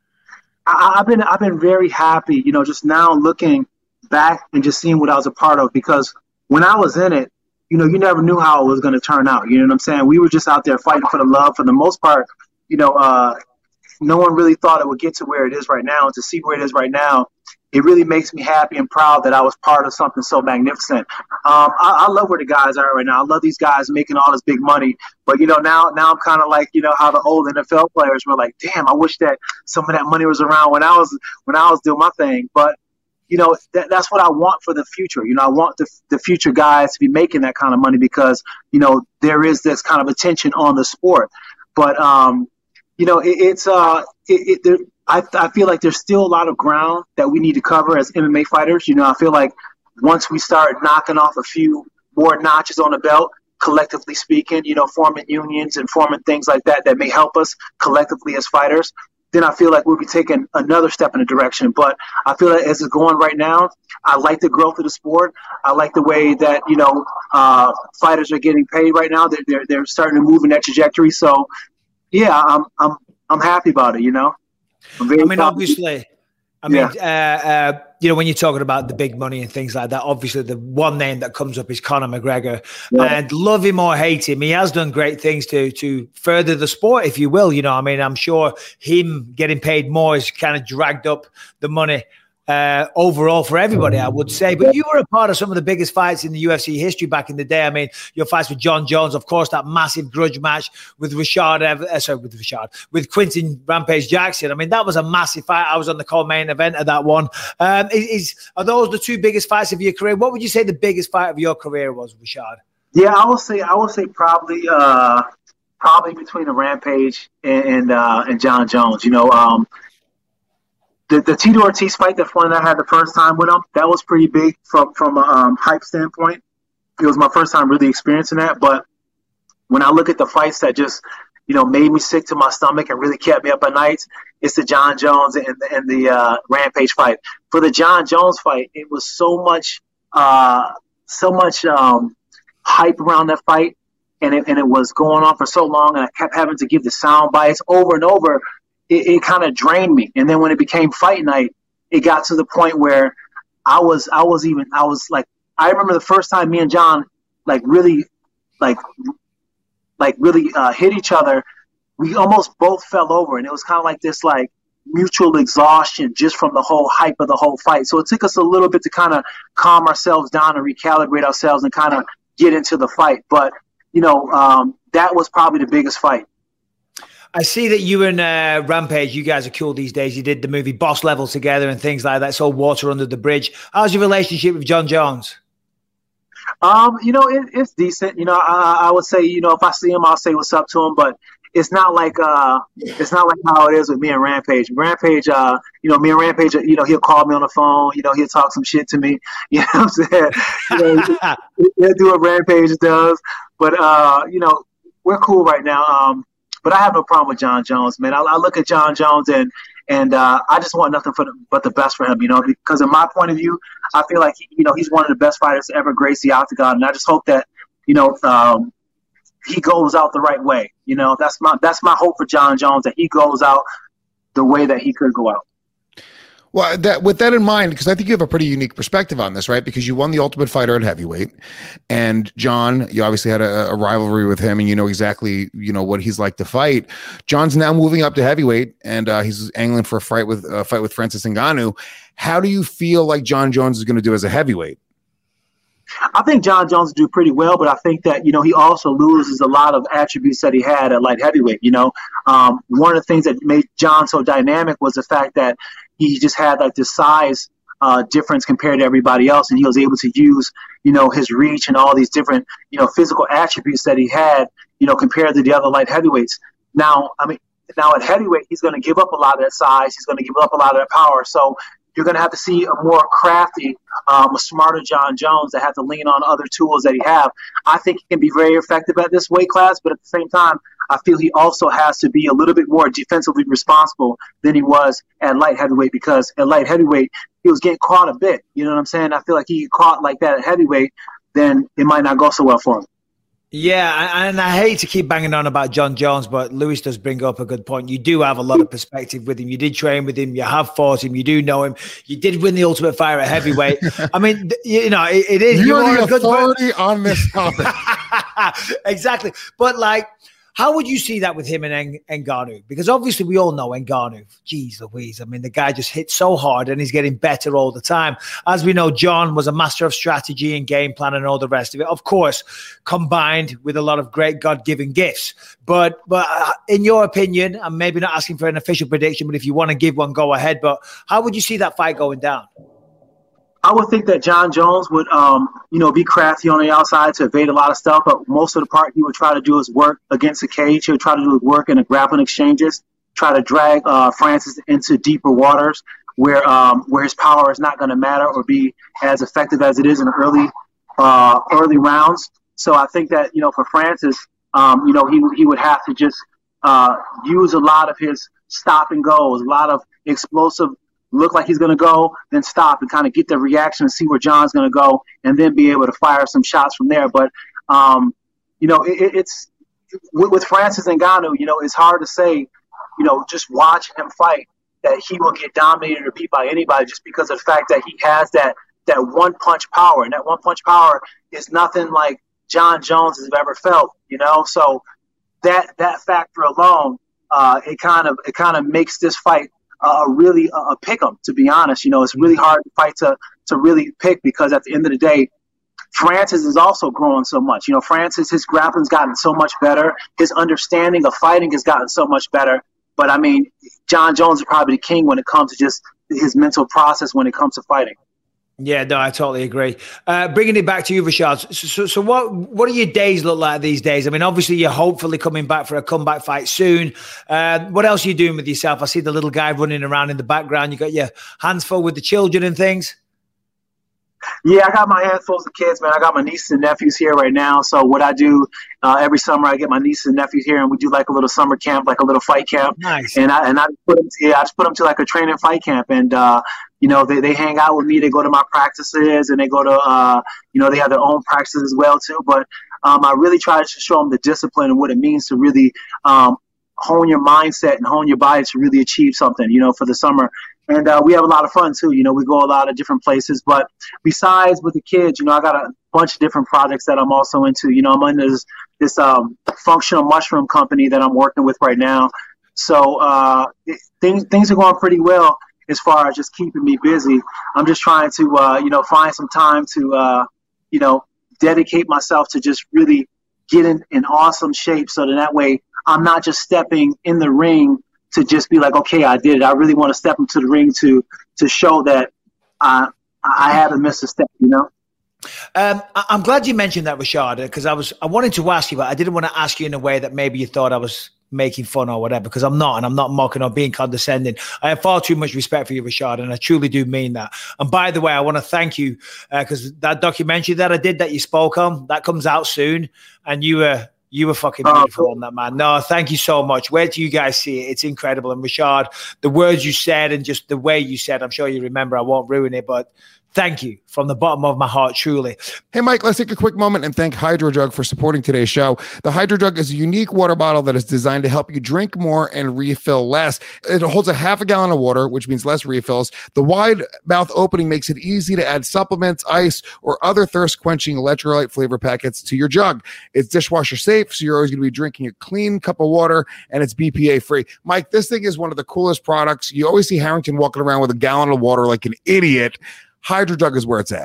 I, I've been I've been very happy, you know, just now looking back and just seeing what I was a part of, because when I was in it, you know, you never knew how it was going to turn out. You know what I'm saying? We were just out there fighting for the love. For the most part, you know, uh, no one really thought it would get to where it is right now. And to see where it is right now, it really makes me happy and proud that I was part of something so magnificent. Um, I, I love where the guys are right now. I love these guys making all this big money. But, you know, now now I'm kind of like, you know, how the old N F L players were like, damn, I wish that some of that money was around when I was when I was doing my thing. But you know, that, that's what I want for the future. You know, I want the the future guys to be making that kind of money, because, you know, there is this kind of attention on the sport. But, um, you know, it, it's uh, it, it, there, I, I feel like there's still a lot of ground that we need to cover as M M A fighters. You know, I feel like once we start knocking off a few more notches on the belt, collectively speaking, you know, forming unions and forming things like that that may help us collectively as fighters, then I feel like we'll be taking another step in a direction. But I feel like as it's going right now, I like the growth of the sport. I like the way that, you know, uh, fighters are getting paid right now. They're, they're, they're starting to move in that trajectory. So, yeah, I'm I'm I'm happy about it, you know. I mean, obviously, I mean, yeah. uh, uh, you know, when you're talking about the big money and things like that, obviously the one name that comes up is Conor McGregor. Yeah. And love him or hate him, he has done great things to to further the sport, if you will. You know, I mean, I'm sure him getting paid more has kind of dragged up the money uh, overall for everybody, I would say. But you were a part of some of the biggest fights in the U F C history back in the day. I mean, your fights with John Jones, of course, that massive grudge match with Rashad, uh, sorry, with Rashad, with Quinton Rampage Jackson. I mean, that was a massive fight. I was on the co-main event of that one. Um, is, is are those the two biggest fights of your career? What would you say the biggest fight of your career was, Rashad? Yeah, I would say, I would say probably, uh, probably between the Rampage and and, uh, and John Jones. You know, um, The, the Tito Ortiz fight, that one that I had the first time with him, that was pretty big from from a um, hype standpoint. It was my first time really experiencing that. But when I look at the fights that just, you know, made me sick to my stomach and really kept me up at night, it's the John Jones and, and the uh, Rampage fight. For the John Jones fight, it was so much, uh, so much um, hype around that fight, and it, and it was going on for so long, and I kept having to give the sound bites over and over. It, it kind of drained me. And then when it became fight night, it got to the point where I was, I was even, I was like, I remember the first time me and John, like really, like, like really uh, hit each other. We almost both fell over, and it was kind of like this, like mutual exhaustion just from the whole hype of the whole fight. So it took us a little bit to kind of calm ourselves down and recalibrate ourselves and kind of get into the fight. But, you know, um, that was probably the biggest fight. I see that you and uh, Rampage, you guys are cool these days. You did the movie Boss Level together and things like that. It's all water under the bridge. How's your relationship with John Jones? Um, you know, it, it's decent. You know, I, I would say, you know, if I see him, I'll say what's up to him. But it's not like uh, it's not like how it is with me and Rampage. Rampage, uh, you know, me and Rampage, you know, he'll call me on the phone. You know, he'll talk some shit to me. You know what I'm saying? You know, he'll do what Rampage does. But uh, you know, we're cool right now. Um, But I have no problem with John Jones, man. I, I look at John Jones and and uh, I just want nothing for the, but the best for him, you know, because in my point of view, I feel like, you know, he's one of the best fighters to ever grace the octagon. And I just hope that, you know, um, he goes out the right way. You know, that's my that's my hope for John Jones, that he goes out the way that he could go out. Well, that with that in mind, because I think you have a pretty unique perspective on this, right? Because you won the Ultimate Fighter at heavyweight, and John, you obviously had a, a rivalry with him, and you know exactly, you know, what he's like to fight. John's now moving up to heavyweight, and uh, he's angling for a fight with a uh, fight with Francis Ngannou. How do you feel like John Jones is going to do as a heavyweight? I think John Jones will do pretty well, but I think that, you know, he also loses a lot of attributes that he had at light heavyweight. You know, um, one of the things that made John so dynamic was the fact that he just had like this size uh, difference compared to everybody else. And he was able to use, you know, his reach and all these different, you know, physical attributes that he had, you know, compared to the other light heavyweights. Now, I mean, now at heavyweight, he's going to give up a lot of that size. He's going to give up a lot of that power. So you're going to have to see a more crafty, um, a smarter John Jones that have to lean on other tools that he have. I think he can be very effective at this weight class, but at the same time, I feel he also has to be a little bit more defensively responsible than he was at light heavyweight, because at light heavyweight, he was getting caught a bit. You know what I'm saying? I feel like he get caught like that at heavyweight, then it might not go so well for him. Yeah, and I hate to keep banging on about John Jones, but Lewis does bring up a good point. You do have a lot of perspective with him. You did train with him. You have fought him. You do know him. You did win the Ultimate Fighter at heavyweight. I mean, you know, it, it is. You're you the are a good authority on this topic. Exactly. But like, how would you see that with him and Eng- Ngannou? Because obviously we all know Ngannou. Jeez Louise. I mean, the guy just hits so hard and he's getting better all the time. As we know, John was a master of strategy and game plan and all the rest of it. Of course, combined with a lot of great God-given gifts. But but uh, in your opinion, I'm maybe not asking for an official prediction, but if you want to give one, go ahead. But how would you see that fight going down? I would think that John Jones would, um, you know, be crafty on the outside to evade a lot of stuff, but most of the part he would try to do is work against the cage. He would try to do work in the grappling exchanges, try to drag uh, Francis into deeper waters where um, where his power is not going to matter or be as effective as it is in the early uh, early rounds. So I think that, you know, for Francis, um, you know, he he would have to just uh, use a lot of his stop and goes, a lot of explosive. Look like he's going to go, then stop and kind of get the reaction and see where John's going to go, and then be able to fire some shots from there. But, um, you know, it, it's with, with Francis Ngannou, you know, it's hard to say, you know, just watch him fight that he will get dominated or beat by anybody just because of the fact that he has that that one punch power. And that one punch power is nothing like John Jones has ever felt, you know. So that that factor alone, uh, it kind of it kind of makes this fight a uh, really a uh, pick 'em, to be honest. You know, it's really hard to fight to to really pick, because at the end of the day, Francis is also growing so much. You know, Francis, his grappling's gotten so much better. His understanding of fighting has gotten so much better. But I mean, John Jones is probably the king when it comes to just his mental process when it comes to fighting. Yeah, no, I totally agree. Uh, bringing it back to you, Rashad. So, so, so what what do your days look like these days? I mean, obviously, you're hopefully coming back for a comeback fight soon. Uh, what else are you doing with yourself? I see the little guy running around in the background. You got your hands full with the children and things? Yeah, I got my hands full of kids, man. I got my nieces and nephews here right now. So what I do uh, every summer, I get my nieces and nephews here, and we do like a little summer camp, like a little fight camp. Nice. And I and I put them, yeah, I just put them to like a training fight camp, and uh, you know, they they hang out with me. They go to my practices, and they go to uh, you know, they have their own practices as well too. But um, I really try to show them the discipline and what it means to really um, hone your mindset and hone your body to really achieve something, you know, for the summer. And uh, we have a lot of fun, too. You know, we go a lot of different places. But besides with the kids, you know, I got a bunch of different projects that I'm also into. You know, I'm under this, this um, functional mushroom company that I'm working with right now. So uh, it, things things are going pretty well as far as just keeping me busy. I'm just trying to, uh, you know, find some time to, uh, you know, dedicate myself to just really get in, in awesome shape, so that that way I'm not just stepping in the ring to just be like, okay, I did it. I really want to step into the ring to to show that I I haven't missed a step, you know? Um, I- I'm glad you mentioned that, Rashad, because I was I wanted to ask you, but I didn't want to ask you in a way that maybe you thought I was making fun or whatever, because I'm not, and I'm not mocking or being condescending. I have far too much respect for you, Rashad, and I truly do mean that. And by the way, I want to thank you, because uh, that documentary that I did that you spoke on, that comes out soon, and you were You were fucking beautiful oh, on that, man. No, thank you so much. Where do you guys see it? It's incredible. And Rashad, the words you said and just the way you said, I'm sure you remember, I won't ruin it, but thank you from the bottom of my heart, truly. Hey, Mike, let's take a quick moment and thank HydroJug for supporting today's show. The HydroJug is a unique water bottle that is designed to help you drink more and refill less. It holds a half a gallon of water, which means less refills. The wide mouth opening makes it easy to add supplements, ice, or other thirst-quenching electrolyte flavor packets to your jug. It's dishwasher safe, so you're always going to be drinking a clean cup of water, and it's B P A free. Mike, this thing is one of the coolest products. You always see Harrington walking around with a gallon of water like an idiot. HydroJug is where it's at.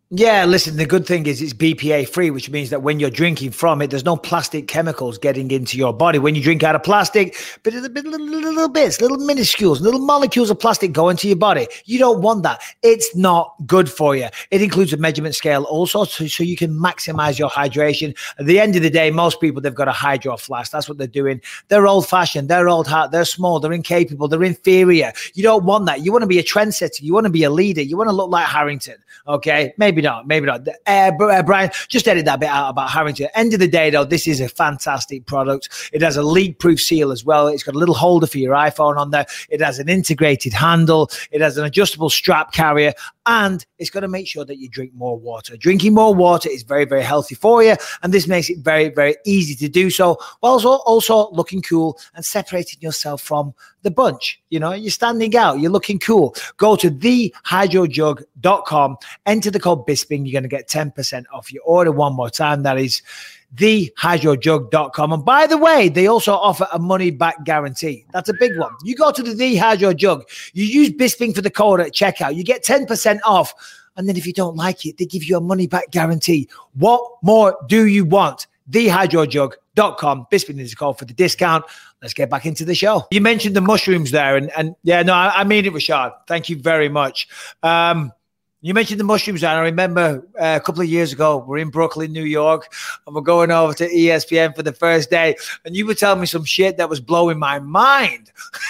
Yeah, listen, the good thing is it's B P A free, which means that when you're drinking from it, there's no plastic chemicals getting into your body. When you drink out of plastic, but little, little, little bits, little minuscules, little molecules of plastic go into your body. You don't want that. It's not good for you. It includes a measurement scale also, so, so you can maximize your hydration. At the end of the day, most people, they've got a hydro flask. That's what they're doing. They're old-fashioned. They're old hat. They're small. They're incapable. They're inferior. You don't want that. You want to be a trendsetter. You want to be a leader. You want to look like Harrington. Okay? Maybe Maybe not, maybe not. Uh, uh, Brian, just edit that bit out about Harrington. End of the day, though, this is a fantastic product. It has a leak-proof seal as well. It's got a little holder for your iPhone on there. It has an integrated handle. It has an adjustable strap carrier. And it's going to make sure that you drink more water. Drinking more water is very, very healthy for you. And this makes it very, very easy to do so, while also, also looking cool and separating yourself from the bunch. You know, you're standing out. You're looking cool. Go to the hydro jug dot com. Enter the code Bisping. You're going to get ten percent off your order. One more time. That is the hydro jug dot com. And by the way, they also offer a money-back guarantee. That's a big one. You go to the The Hydro Jug. You use Bisping for the code at checkout. You get ten percent off. And then if you don't like it, they give you a money-back guarantee. What more do you want? the hydro jug dot com. Bisping is the code for the discount. Let's get back into the show. You mentioned the mushrooms there. And, and yeah, no, I, I mean it, Rashad. Thank you very much. Um, You mentioned the mushrooms, and I remember uh, a couple of years ago, we're in Brooklyn, New York, and we're going over to E S P N for the first day, and you were telling me some shit that was blowing my mind.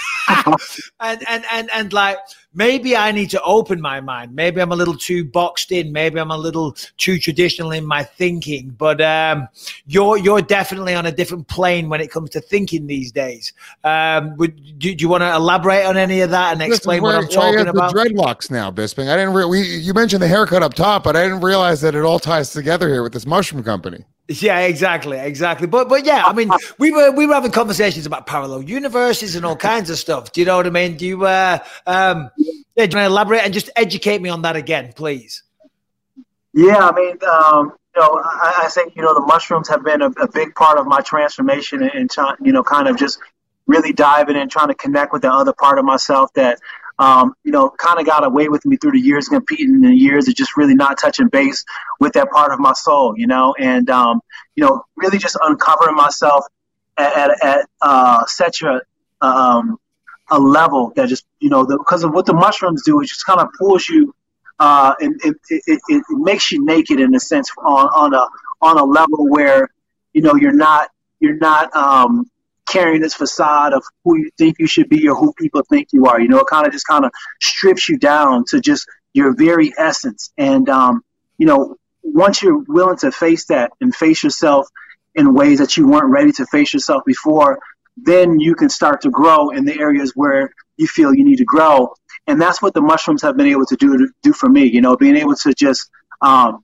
and, and, and, and like, maybe I need to open my mind. Maybe I'm a little too boxed in. Maybe I'm a little too traditional in my thinking, but um, you're, you're definitely on a different plane when it comes to thinking these days. Um, would, do, do you want to elaborate on any of that and explain where, what I'm talking about? The dreadlocks now, Bisping. I didn't re- we, you mentioned the haircut up top, but I didn't realize that it all ties together here with this mushroom company. Yeah, exactly, exactly. But but yeah, I mean, we were we were having conversations about parallel universes and all kinds of stuff. Do you know what I mean? Do you uh um yeah, do you want to elaborate and just educate me on that again, please? Yeah, I mean, um, you know, I, I think you know the mushrooms have been a, a big part of my transformation and, and you know, kind of just really diving and trying to connect with the other part of myself that. Um, you know, kind of got away with me through the years, competing in the years of just really not touching base with that part of my soul, you know, and, um, you know, really just uncovering myself at, at, at uh, such a, um, a level that just, you know, because of what the mushrooms do, it just kind of pulls you, uh, and it, it, it, it makes you naked in a sense on, on a, on a level where, you know, you're not, you're not, um, carrying this facade of who you think you should be or who people think you are. You know, it kind of just kind of strips you down to just your very essence. And, um, you know, once you're willing to face that and face yourself in ways that you weren't ready to face yourself before, then you can start to grow in the areas where you feel you need to grow. And that's what the mushrooms have been able to do, to do for me, you know, being able to just um,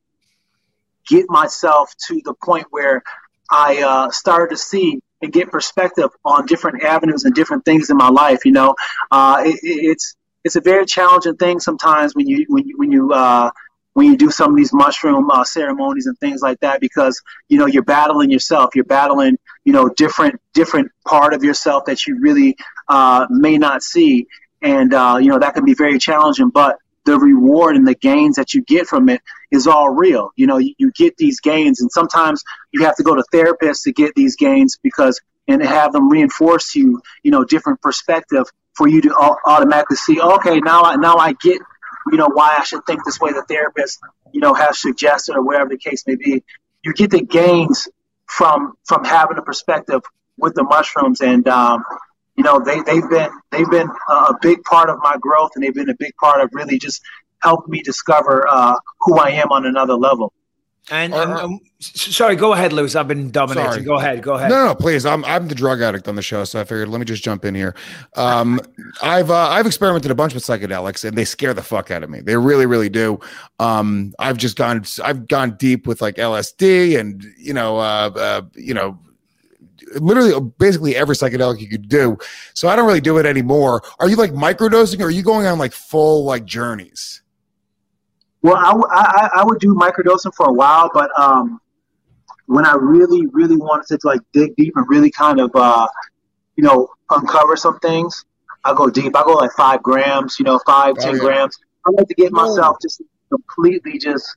get myself to the point where I uh, started to see and get perspective on different avenues and different things in my life. You know, uh, it, it's it's a very challenging thing sometimes when you when you when you uh, when you do some of these mushroom uh, ceremonies and things like that, because you know you're battling yourself, you're battling you know different different part of yourself that you really uh, may not see, and uh, you know that can be very challenging. But the reward and the gains that you get from it is all real. You know, you, you get these gains, and sometimes you have to go to therapists to get these gains because, and have them reinforce you, you know, different perspective for you to automatically see, okay, now I, now I get, you know, why I should think this way the therapist, you know, has suggested or whatever the case may be. You get the gains from, from having a perspective with the mushrooms. And, um, you know, they, they've been they've been a big part of my growth, and they've been a big part of really just helping me discover uh, who I am on another level. And um, um, sorry, go ahead, Lewis. I've been dominating. Sorry. Go ahead, go ahead. No, no, please. I'm I'm the drug addict on the show, so I figured let me just jump in here. Um, I've uh, I've experimented a bunch with psychedelics, and they scare the fuck out of me. They really, really do. Um, I've just gone I've gone deep with like L S D, and you know, uh, uh, you know. literally basically every psychedelic you could do. So I don't really do it anymore. Are you like microdosing, or are you going on like full like journeys? Well, I, w- I, I would do microdosing for a while, but um, when I really, really wanted to like dig deep and really kind of, uh, you know, uncover some things, I go deep. I go like five grams, you know, five, oh, ten yeah. grams. I like to get myself just completely just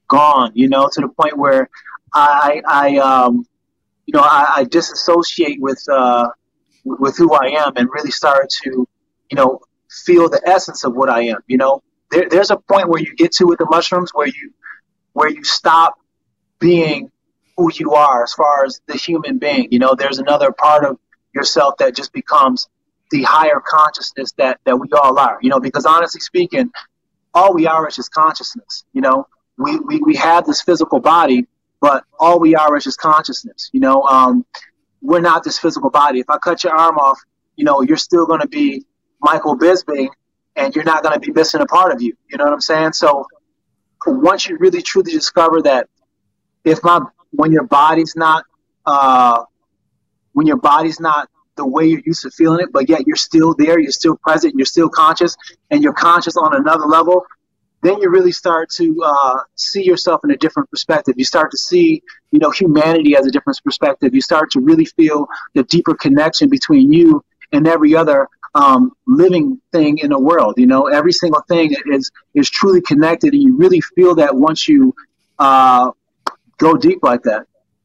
gone, you know, to the point where I, I, um, you know, I, I disassociate with, uh, with who I am and really start to, you know, feel the essence of what I am. You know, there, there's a point where you get to with the mushrooms where you, where you stop being who you are as far as the human being. You know, there's another part of yourself that just becomes the higher consciousness that, that we all are, you know, because honestly speaking, all we are is just consciousness. You know, we, we, we have this physical body, but all we are is just consciousness. You know, um, we're not this physical body. If I cut your arm off, you know, you're still going to be Michael Bisping and you're not going to be missing a part of you. You know what I'm saying? So once you really truly discover that if my, when your body's not, uh, when your body's not the way you're used to feeling it, but yet you're still there, you're still present, you're still conscious, and you're conscious on another level, then you really start to uh, see yourself in a different perspective. You start to see, you know, humanity as a different perspective. You start to really feel the deeper connection between you and every other um, living thing in the world. You know, every single thing is is truly connected, and you really feel that once you uh, go deep like that.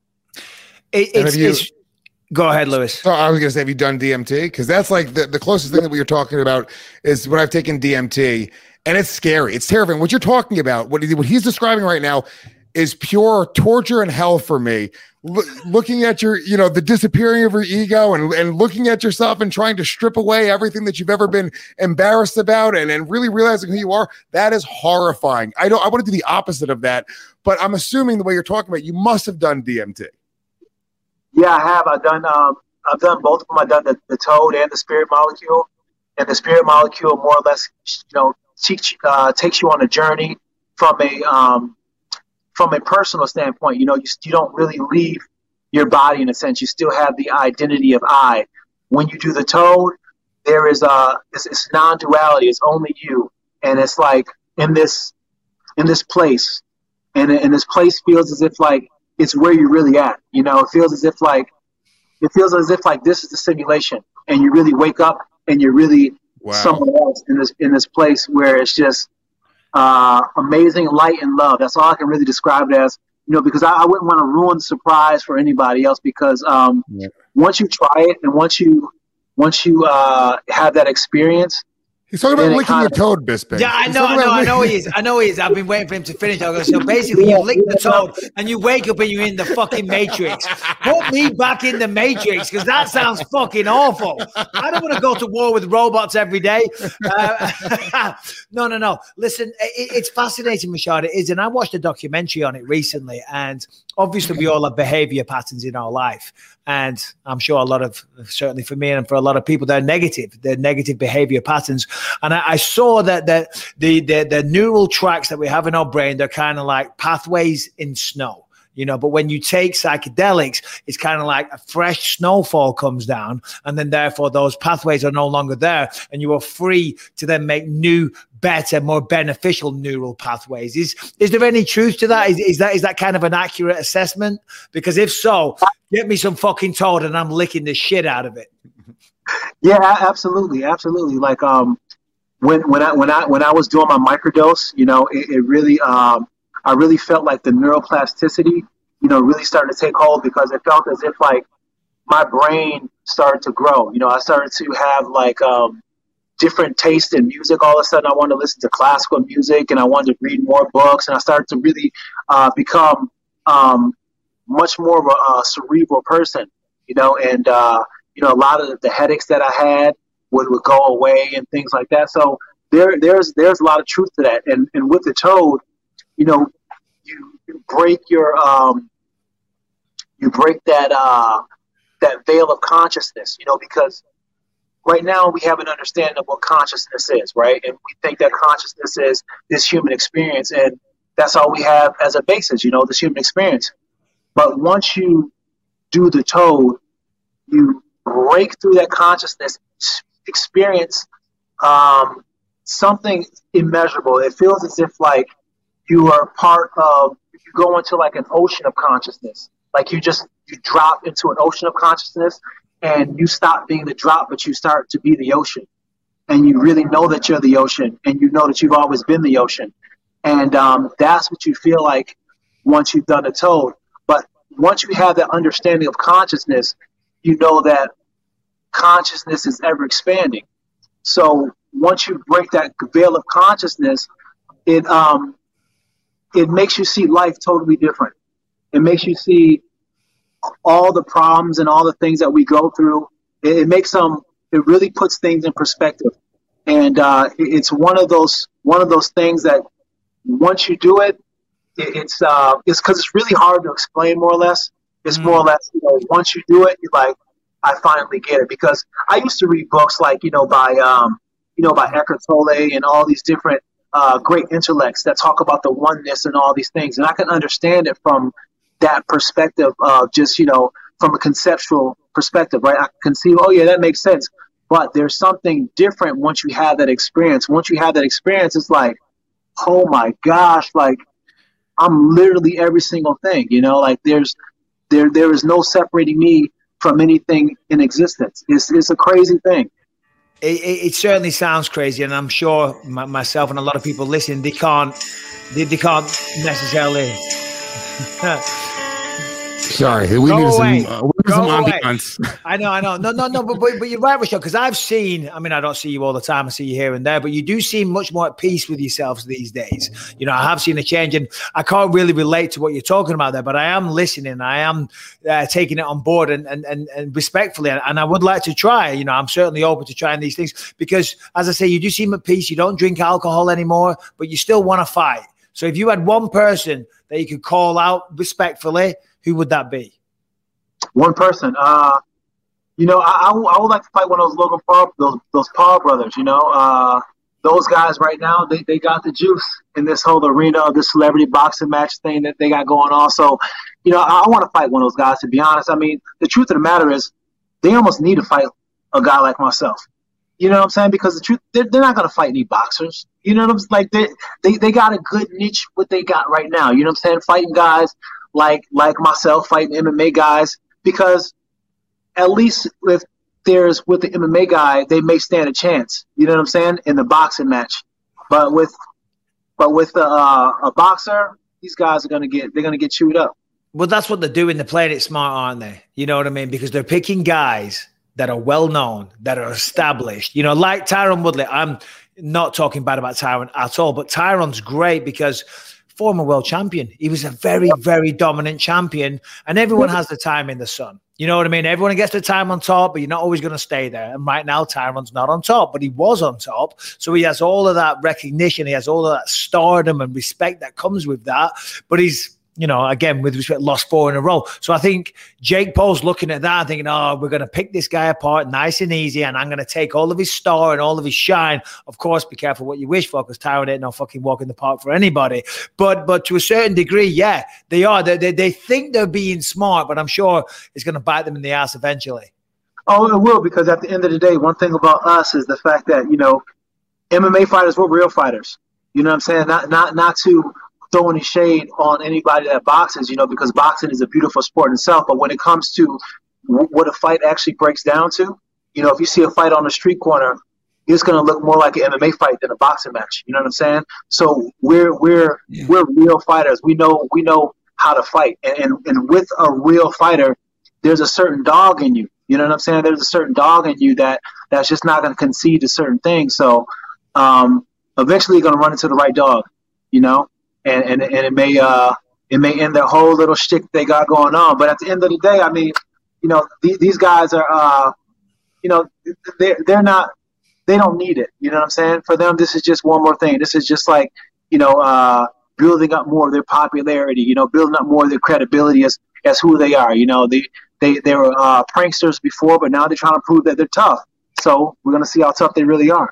It, it's, you, it's Go ahead, Lewis. So I was going to say, have you done D M T? Because that's like the, the closest thing that we were talking about is when I've taken D M T, and it's scary. It's terrifying. What you're talking about, what, he, what he's describing right now is pure torture and hell for me. L- looking at your, you know, the disappearing of your ego and, and looking at yourself and trying to strip away everything that you've ever been embarrassed about and, and really realizing who you are, that is horrifying. I don't, I want to do the opposite of that, but I'm assuming the way you're talking about, you must have done D M T. Yeah, I have. I've done. Um, I've done both of them. I've done the, the toad and the spirit molecule, and the spirit molecule more or less, you know, teach, uh, takes you on a journey from a um, from a personal standpoint. You know, you you don't really leave your body in a sense. You still have the identity of I. When you do the toad, there is a it's, it's non-duality. It's only you, and it's like in this in this place, and and this place feels as if like it's where you're really at. You know, it feels as if like, it feels as if like this is the simulation and you really wake up and you're really wow. somewhere else in this, in this place where it's just uh, amazing light and love. That's all I can really describe it as, you know, because I, I wouldn't want to ruin the surprise for anybody else because um, yeah. once you try it and once you, once you uh, have that experience, he's talking about licking your toad, Bisping. Yeah, I know, I know, I know he is. I know he is. I've been waiting for him to finish. I go, so basically, you lick the toad and you wake up and you're in the fucking Matrix. Put me back in the Matrix because that sounds fucking awful. I don't want to go to war with robots every day. Uh, no, no, no. Listen, it, it's fascinating, Mashad. It is. And I watched a documentary on it recently. And obviously, we all have behavior patterns in our life. And I'm sure a lot of, certainly for me and for a lot of people, they're negative. They're negative behavior patterns. And I, I saw that, that the, the the neural tracks that we have in our brain, they're kind of like pathways in snow, you know. But when you take psychedelics, it's kind of like a fresh snowfall comes down, and then therefore those pathways are no longer there, and you are free to then make new, better, more beneficial neural pathways. Is is there any truth to that? Is, is that is that kind of an accurate assessment? Because if so, get me some fucking toad, and I'm licking the shit out of it. Yeah, absolutely, absolutely. Like um. When when I when I when I was doing my microdose, you know, it, it really um, I really felt like the neuroplasticity, you know, really started to take hold because it felt as if like my brain started to grow. You know, I started to have like um, different tastes in music. All of a sudden, I wanted to listen to classical music, and I wanted to read more books, and I started to really uh, become um, much more of a, a cerebral person. You know, and uh, you know, a lot of the headaches that I had would, would go away and things like that. So there there's there's a lot of truth to that. And and with the toad, you know, you, you break your um you break that uh that veil of consciousness, you know, because right now we have an understanding of what consciousness is, right? And we think that consciousness is this human experience, and that's all we have as a basis, you know, this human experience. But once you do the toad, you break through that consciousness, experience um, something immeasurable. It feels as if like you are part of, you go into like an ocean of consciousness. Like you just, you drop into an ocean of consciousness and you stop being the drop, but you start to be the ocean. And you really know that you're the ocean, and you know that you've always been the ocean. And um, that's what you feel like once you've done the toad. But once you have that understanding of consciousness, you know that consciousness is ever expanding. So once you break that veil of consciousness, it um, it makes you see life totally different. It makes you see all the problems and all the things that we go through. It, it makes them. It really puts things in perspective, and uh, it, it's one of those one of those things that once you do it, it it's uh, it's because it's really hard to explain. More or less, it's more or less. You know, once you do it, you're like, I finally get it. Because I used to read books like you know by um, you know by Eckhart Tolle and all these different uh, great intellects that talk about the oneness and all these things, and I can understand it from that perspective of just you know from a conceptual perspective, right? I can see, oh yeah, that makes sense. But there's something different once you have that experience. Once you have that experience, it's like, oh my gosh, like I'm literally every single thing, you know, like there's there there is no separating me from anything in existence. It's it's a crazy thing. It, it, it certainly sounds crazy, and I'm sure my, myself and a lot of people listening, they can't they, they can't necessarily. Sorry, we Go need away. some, uh, we need Go some away. ambiance. I know, I know. No, no, no, but, but, but you're right, Rachel, because I've seen, I mean, I don't see you all the time. I see you here and there, but you do seem much more at peace with yourselves these days. You know, I have seen a change, and I can't really relate to what you're talking about there, but I am listening. I am uh, taking it on board and, and, and, and respectfully, and I would like to try. You know, I'm certainly open to trying these things because, as I say, you do seem at peace. You don't drink alcohol anymore, but you still want to fight. So if you had one person that you could call out respectfully, who would that be? One person, uh, you know, I, I, w- I would like to fight one of those Logan Paul, those those Paul brothers. You know, uh, those guys right now, they, they got the juice in this whole arena of this celebrity boxing match thing that they got going on. So, you know, I, I want to fight one of those guys. To be honest, I mean, the truth of the matter is, they almost need to fight a guy like myself. You know what I'm saying? Because the truth, they're, they're not going to fight any boxers. You know what I'm saying? Like they, they they got a good niche what they got right now. You know what I'm saying? Fighting guys like like myself, fighting M M A guys. Because at least if there's with the M M A guy, they may stand a chance. You know what I'm saying? In the boxing match, but with but with uh, a boxer, these guys are gonna get they're gonna get chewed up. Well, that's what they're doing. They're playing it smart, aren't they? You know what I mean? Because they're picking guys that are well known, that are established. You know, like Tyron Woodley. I'm not talking bad about Tyron at all, but Tyron's great because former world champion. He was a very, very dominant champion, and everyone has the time in the sun. You know what I mean? Everyone gets the time on top, but you're not always going to stay there. And right now, Tyron's not on top, but he was on top. So he has all of that recognition. He has all of that stardom and respect that comes with that. But he's, you know, again, with respect, lost four in a row. So I think Jake Paul's looking at that and thinking, oh, we're going to pick this guy apart nice and easy, and I'm going to take all of his star and all of his shine. Of course, be careful what you wish for, because Tyron ain't no fucking walk in the park for anybody. But but to a certain degree, yeah, they are. They, they, they think they're being smart, but I'm sure it's going to bite them in the ass eventually. Oh, it will, because at the end of the day, one thing about us is the fact that, you know, M M A fighters, we're real fighters. You know what I'm saying? Not not not to throw any shade on anybody that boxes, you know, because boxing is a beautiful sport in itself. But when it comes to w- what a fight actually breaks down to, you know, if you see a fight on the street corner, it's going to look more like an M M A fight than a boxing match. You know what I'm saying? So we're we're yeah. we're real fighters. We know we know how to fight, and, and and with a real fighter, there's a certain dog in you. You know what I'm saying? There's a certain dog in you that that's just not going to concede to certain things. So um, eventually, you're going to run into the right dog. You know. And, and and it may uh it may end their whole little shtick they got going on, but at the end of the day, I mean, you know, th- these guys are uh, you know, they're they're not they don't need it. You know what I'm saying? For them, this is just one more thing. This is just like, you know, uh, building up more of their popularity. You know, building up more of their credibility as as who they are. You know, they they they were uh, pranksters before, but now they're trying to prove that they're tough. So we're gonna see how tough they really are.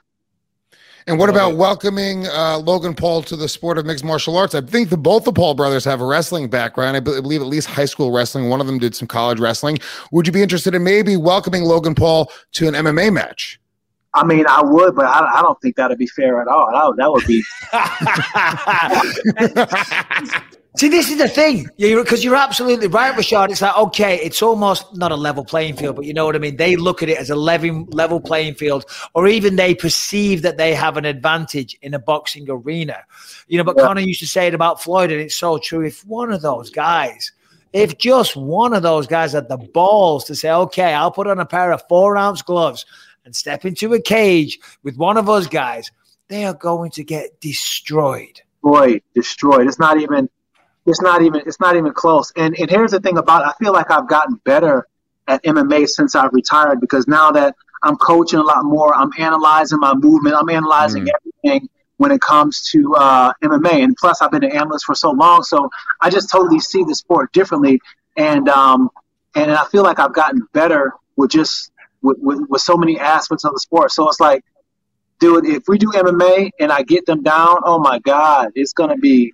And what about welcoming uh, Logan Paul to the sport of mixed martial arts? I think the both the Paul brothers have a wrestling background. I believe at least high school wrestling. One of them did some college wrestling. Would you be interested in maybe welcoming Logan Paul to an M M A match? I mean, I would, but I, I don't think that would be fair at all. That, that would be. See, this is the thing, because you're, you're absolutely right, Rashad. It's like, okay, it's almost not a level playing field, but you know what I mean? They look at it as a level, level playing field, or even they perceive that they have an advantage in a boxing arena. You know, but yeah. Conor used to say it about Floyd, and it's so true. If one of those guys, if just one of those guys had the balls to say, okay, I'll put on a pair of four-ounce gloves and step into a cage with one of us guys, they are going to get destroyed. Boy, destroyed. It's not even... It's not even it's not even close. And and here's the thing about it. I feel like I've gotten better at M M A since I've retired, because now that I'm coaching a lot more, I'm analyzing my movement, I'm analyzing mm. everything when it comes to uh, M M A. And plus, I've been an analyst for so long, so I just totally see the sport differently. And um and I feel like I've gotten better with just with, with, with so many aspects of the sport. So it's like, dude, if we do M M A and I get them down, oh my God, it's gonna be.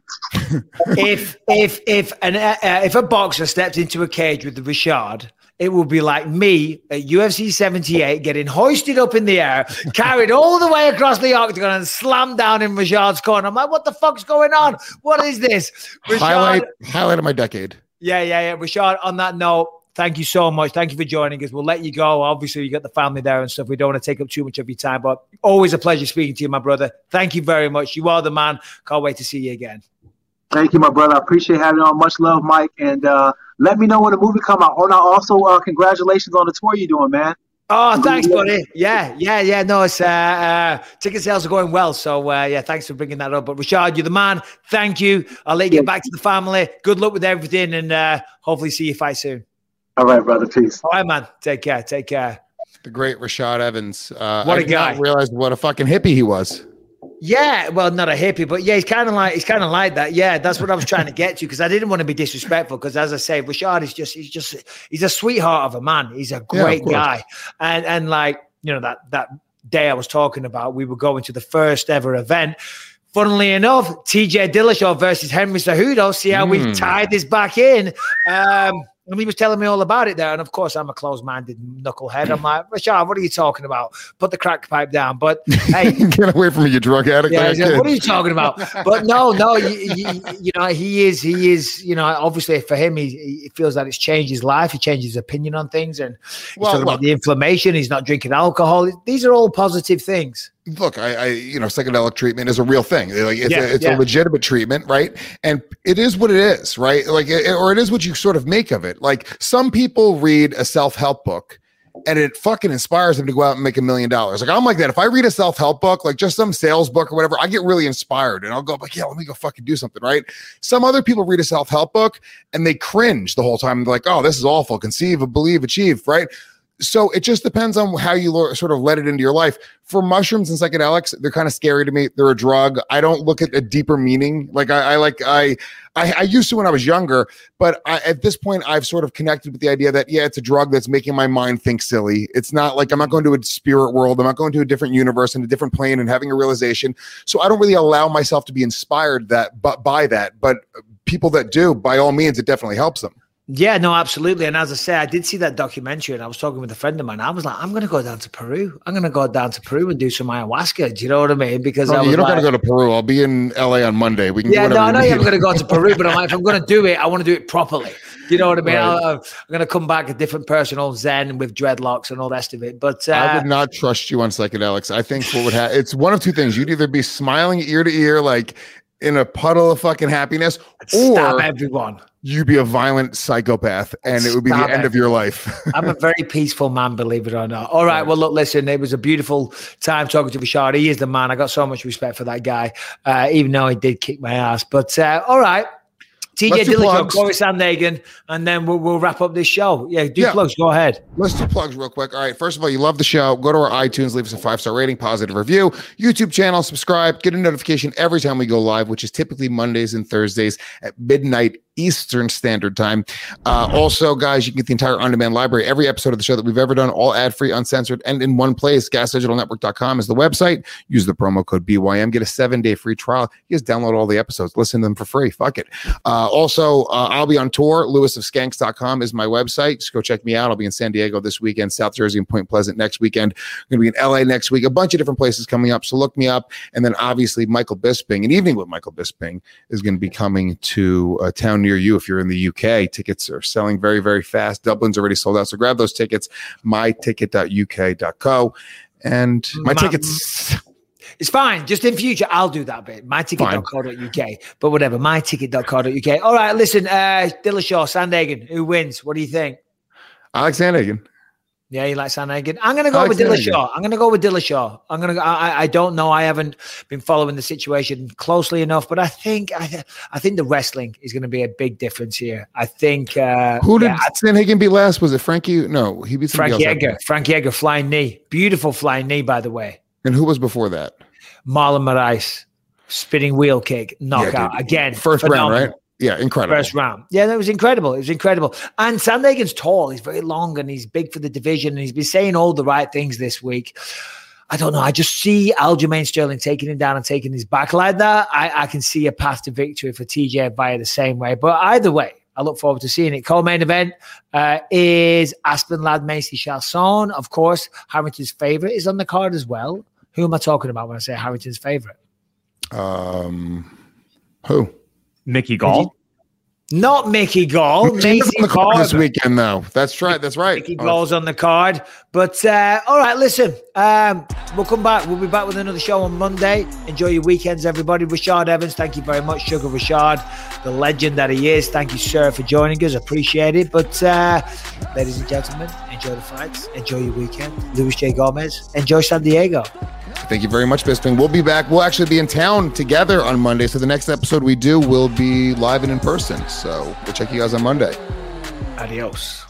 if if if an uh, if a boxer stepped into a cage with the Rashad, it would be like me at U F C seventy-eight getting hoisted up in the air, carried all the way across the octagon, and slammed down in Rashad's corner. I'm like, what the fuck's going on? What is this? Rashad, highlight highlight of my decade. Yeah, yeah, yeah. Rashad, on that note, thank you so much. Thank you for joining us. We'll let you go. Obviously, you got the family there and stuff. We don't want to take up too much of your time, but always a pleasure speaking to you, my brother. Thank you very much. You are the man. Can't wait to see you again. Thank you, my brother. I appreciate having you on. Much love, Mike. And uh, let me know when the movie come out. Oh, now also, uh, congratulations on the tour you're doing, man. Oh, thanks, buddy. Yeah, yeah, yeah. No, it's uh, uh, ticket sales are going well. So, uh, yeah, thanks for bringing that up. But, Rashad, you're the man. Thank you. I'll let you get back to the family. Good luck with everything, and uh, hopefully see you fight soon. All right, brother. Peace. All right, man. Take care. Take care. The great Rashad Evans. Uh, what I a guy! I realized what a fucking hippie he was. Yeah, well, not a hippie, but yeah, he's kind of like he's kind of like that. Yeah, that's what I was trying to get to, because I didn't want to be disrespectful. Because as I say, Rashad is just he's just he's a sweetheart of a man. He's a great yeah, guy, and and like you know that that day I was talking about, we were going to the first ever event. Funnily enough, T J Dillashaw versus Henry Cejudo. See how mm. we've tied this back in. Um, And he was telling me all about it there. And of course, I'm a closed-minded knucklehead. I'm like, Rashad, what are you talking about? Put the crack pipe down. But hey, get away from me, you drug addict. Yeah, like what are you talking about? But no, no, you, you, you know, he is, he is, you know, obviously for him, he, he feels that it's changed his life. He changed his opinion on things. And he's well, talking look, about the inflammation. He's not drinking alcohol. These are all positive things. Look, I, I, you know, psychedelic treatment is a real thing. Like, it's, yeah, a, it's yeah. a legitimate treatment, right? And it is what it is, right? Like, it, or it is what you sort of make of it. Like, some people read a self-help book and it fucking inspires them to go out and make a million dollars. Like, I'm like that. If I read a self-help book, like just some sales book or whatever, I get really inspired and I'll go like, yeah, let me go fucking do something, right? Some other people read a self-help book and they cringe the whole time. They're like, oh, this is awful. Conceive, believe, achieve, right? So it just depends on how you lo- sort of let it into your life. For mushrooms and psychedelics, they're kind of scary to me. They're a drug. I don't look at a deeper meaning. Like I, I like I, I, I used to when I was younger, but I, at this point, I've sort of connected with the idea that yeah, it's a drug that's making my mind think silly. It's not like I'm not going to a spirit world. I'm not going to a different universe and a different plane and having a realization. So I don't really allow myself to be inspired that, but by that. But people that do, by all means, it definitely helps them. Yeah, no, absolutely. And as I say, I did see that documentary and I was talking with a friend of mine. I was like, I'm going to go down to Peru. I'm going to go down to Peru and do some ayahuasca. Do you know what I mean? Because oh, I was you don't like, got to go to Peru. I'll be in L A on Monday. We can yeah, do no, I know you I'm going to go to Peru, but I'm like, if I'm going to do it, I want to do it properly. You know what I mean? Right. I'm going to come back a different person, all zen with dreadlocks and all the rest of it. But uh, I would not trust you on psychedelics. I think what would happen, it's one of two things. You'd either be smiling ear to ear, like in a puddle of fucking happiness, or stab everyone. You'd be a violent psychopath and it would be Stop the end it. of your life. I'm a very peaceful man, believe it or not. All right. Well, look, listen, it was a beautiful time talking to Rashad. He is the man. I got so much respect for that guy, uh, even though he did kick my ass. But uh, all right. T J Dillashaw, Corey Sandhagen, and then we'll, we'll wrap up this show. Yeah, do yeah. plugs. Go ahead. Let's do plugs real quick. All right. First of all, you love the show. Go to our iTunes, leave us a five-star rating, positive review, YouTube channel, subscribe, get a notification every time we go live, which is typically Mondays and Thursdays at midnight Eastern Standard Time. Uh, also, guys, you can get the entire on-demand library, every episode of the show that we've ever done, all ad-free, uncensored, and in one place. gas digital network dot com is the website. Use the promo code B Y M. Get a seven-day free trial. You just download all the episodes. Listen to them for free. Fuck it. Uh, also, uh, I'll be on tour. lewis of skanks dot com is my website. Just go check me out. I'll be in San Diego this weekend, South Jersey, and Point Pleasant next weekend. I'm going to be in L A next week. A bunch of different places coming up. So look me up. And then obviously Michael Bisping, an evening with Michael Bisping, is going to be coming to a town near you if you're in the U K. Tickets are selling very, very fast. Dublin's already sold out. So grab those tickets. my ticket dot u k dot co. And my, my tickets. It's fine. Just in future, I'll do that bit. my ticket dot co dot u k. But whatever. my ticket dot co dot u k. All right. Listen, uh, Dillashaw, Sandhagen. Who wins? What do you think? Alex Sandhagen. Yeah, you like Sandhagen? I'm going to go Alex with Dillashaw. I'm going to go with Dillashaw. I'm going to go. I, I don't know. I haven't been following the situation closely enough, but I think I, th- I think the wrestling is going to be a big difference here. I think. Uh, Who did yeah, Sandhagen beat last? Was it Frankie? No, he beat Frank somebody Yeager. else. Frank Yeager, flying knee. Beautiful flying knee, by the way. And who was before that? Marlon Moraes, spinning wheel kick, knockout. Yeah, again. First phenomenal. round, right? Yeah, incredible. First round. Yeah, that was incredible. It was incredible. And Sandhagen's tall. He's very long and he's big for the division. And he's been saying all the right things this week. I don't know. I just see Aljamain Sterling taking him down and taking his back like that. I, I can see a path to victory for T J via the same way. But either way, I look forward to seeing it. Co-main event uh, is Aspen Ladd, Macy Chiasson. Of course, Harrington's favorite is on the card as well. Who am I talking about when I say Harrington's favorite? Um, who? Mickey Gall. Not Mickey Gall. Macy on the card Gall this weekend, though. That's right. That's right. Mickey Gall's on the card. But uh, all right, listen. Um, we'll come back. We'll be back with another show on Monday. Enjoy your weekends, everybody. Rashad Evans, thank you very much. Sugar Rashad, the legend that he is. Thank you, sir, for joining us. Appreciate it. But uh, ladies and gentlemen, enjoy the fights. Enjoy your weekend. Luis J. Gomez. Enjoy San Diego. Thank you very much, Bisping. We'll be back. We'll actually be in town together on Monday. So the next episode we do will be live and in person. So we'll check you guys on Monday. Adios.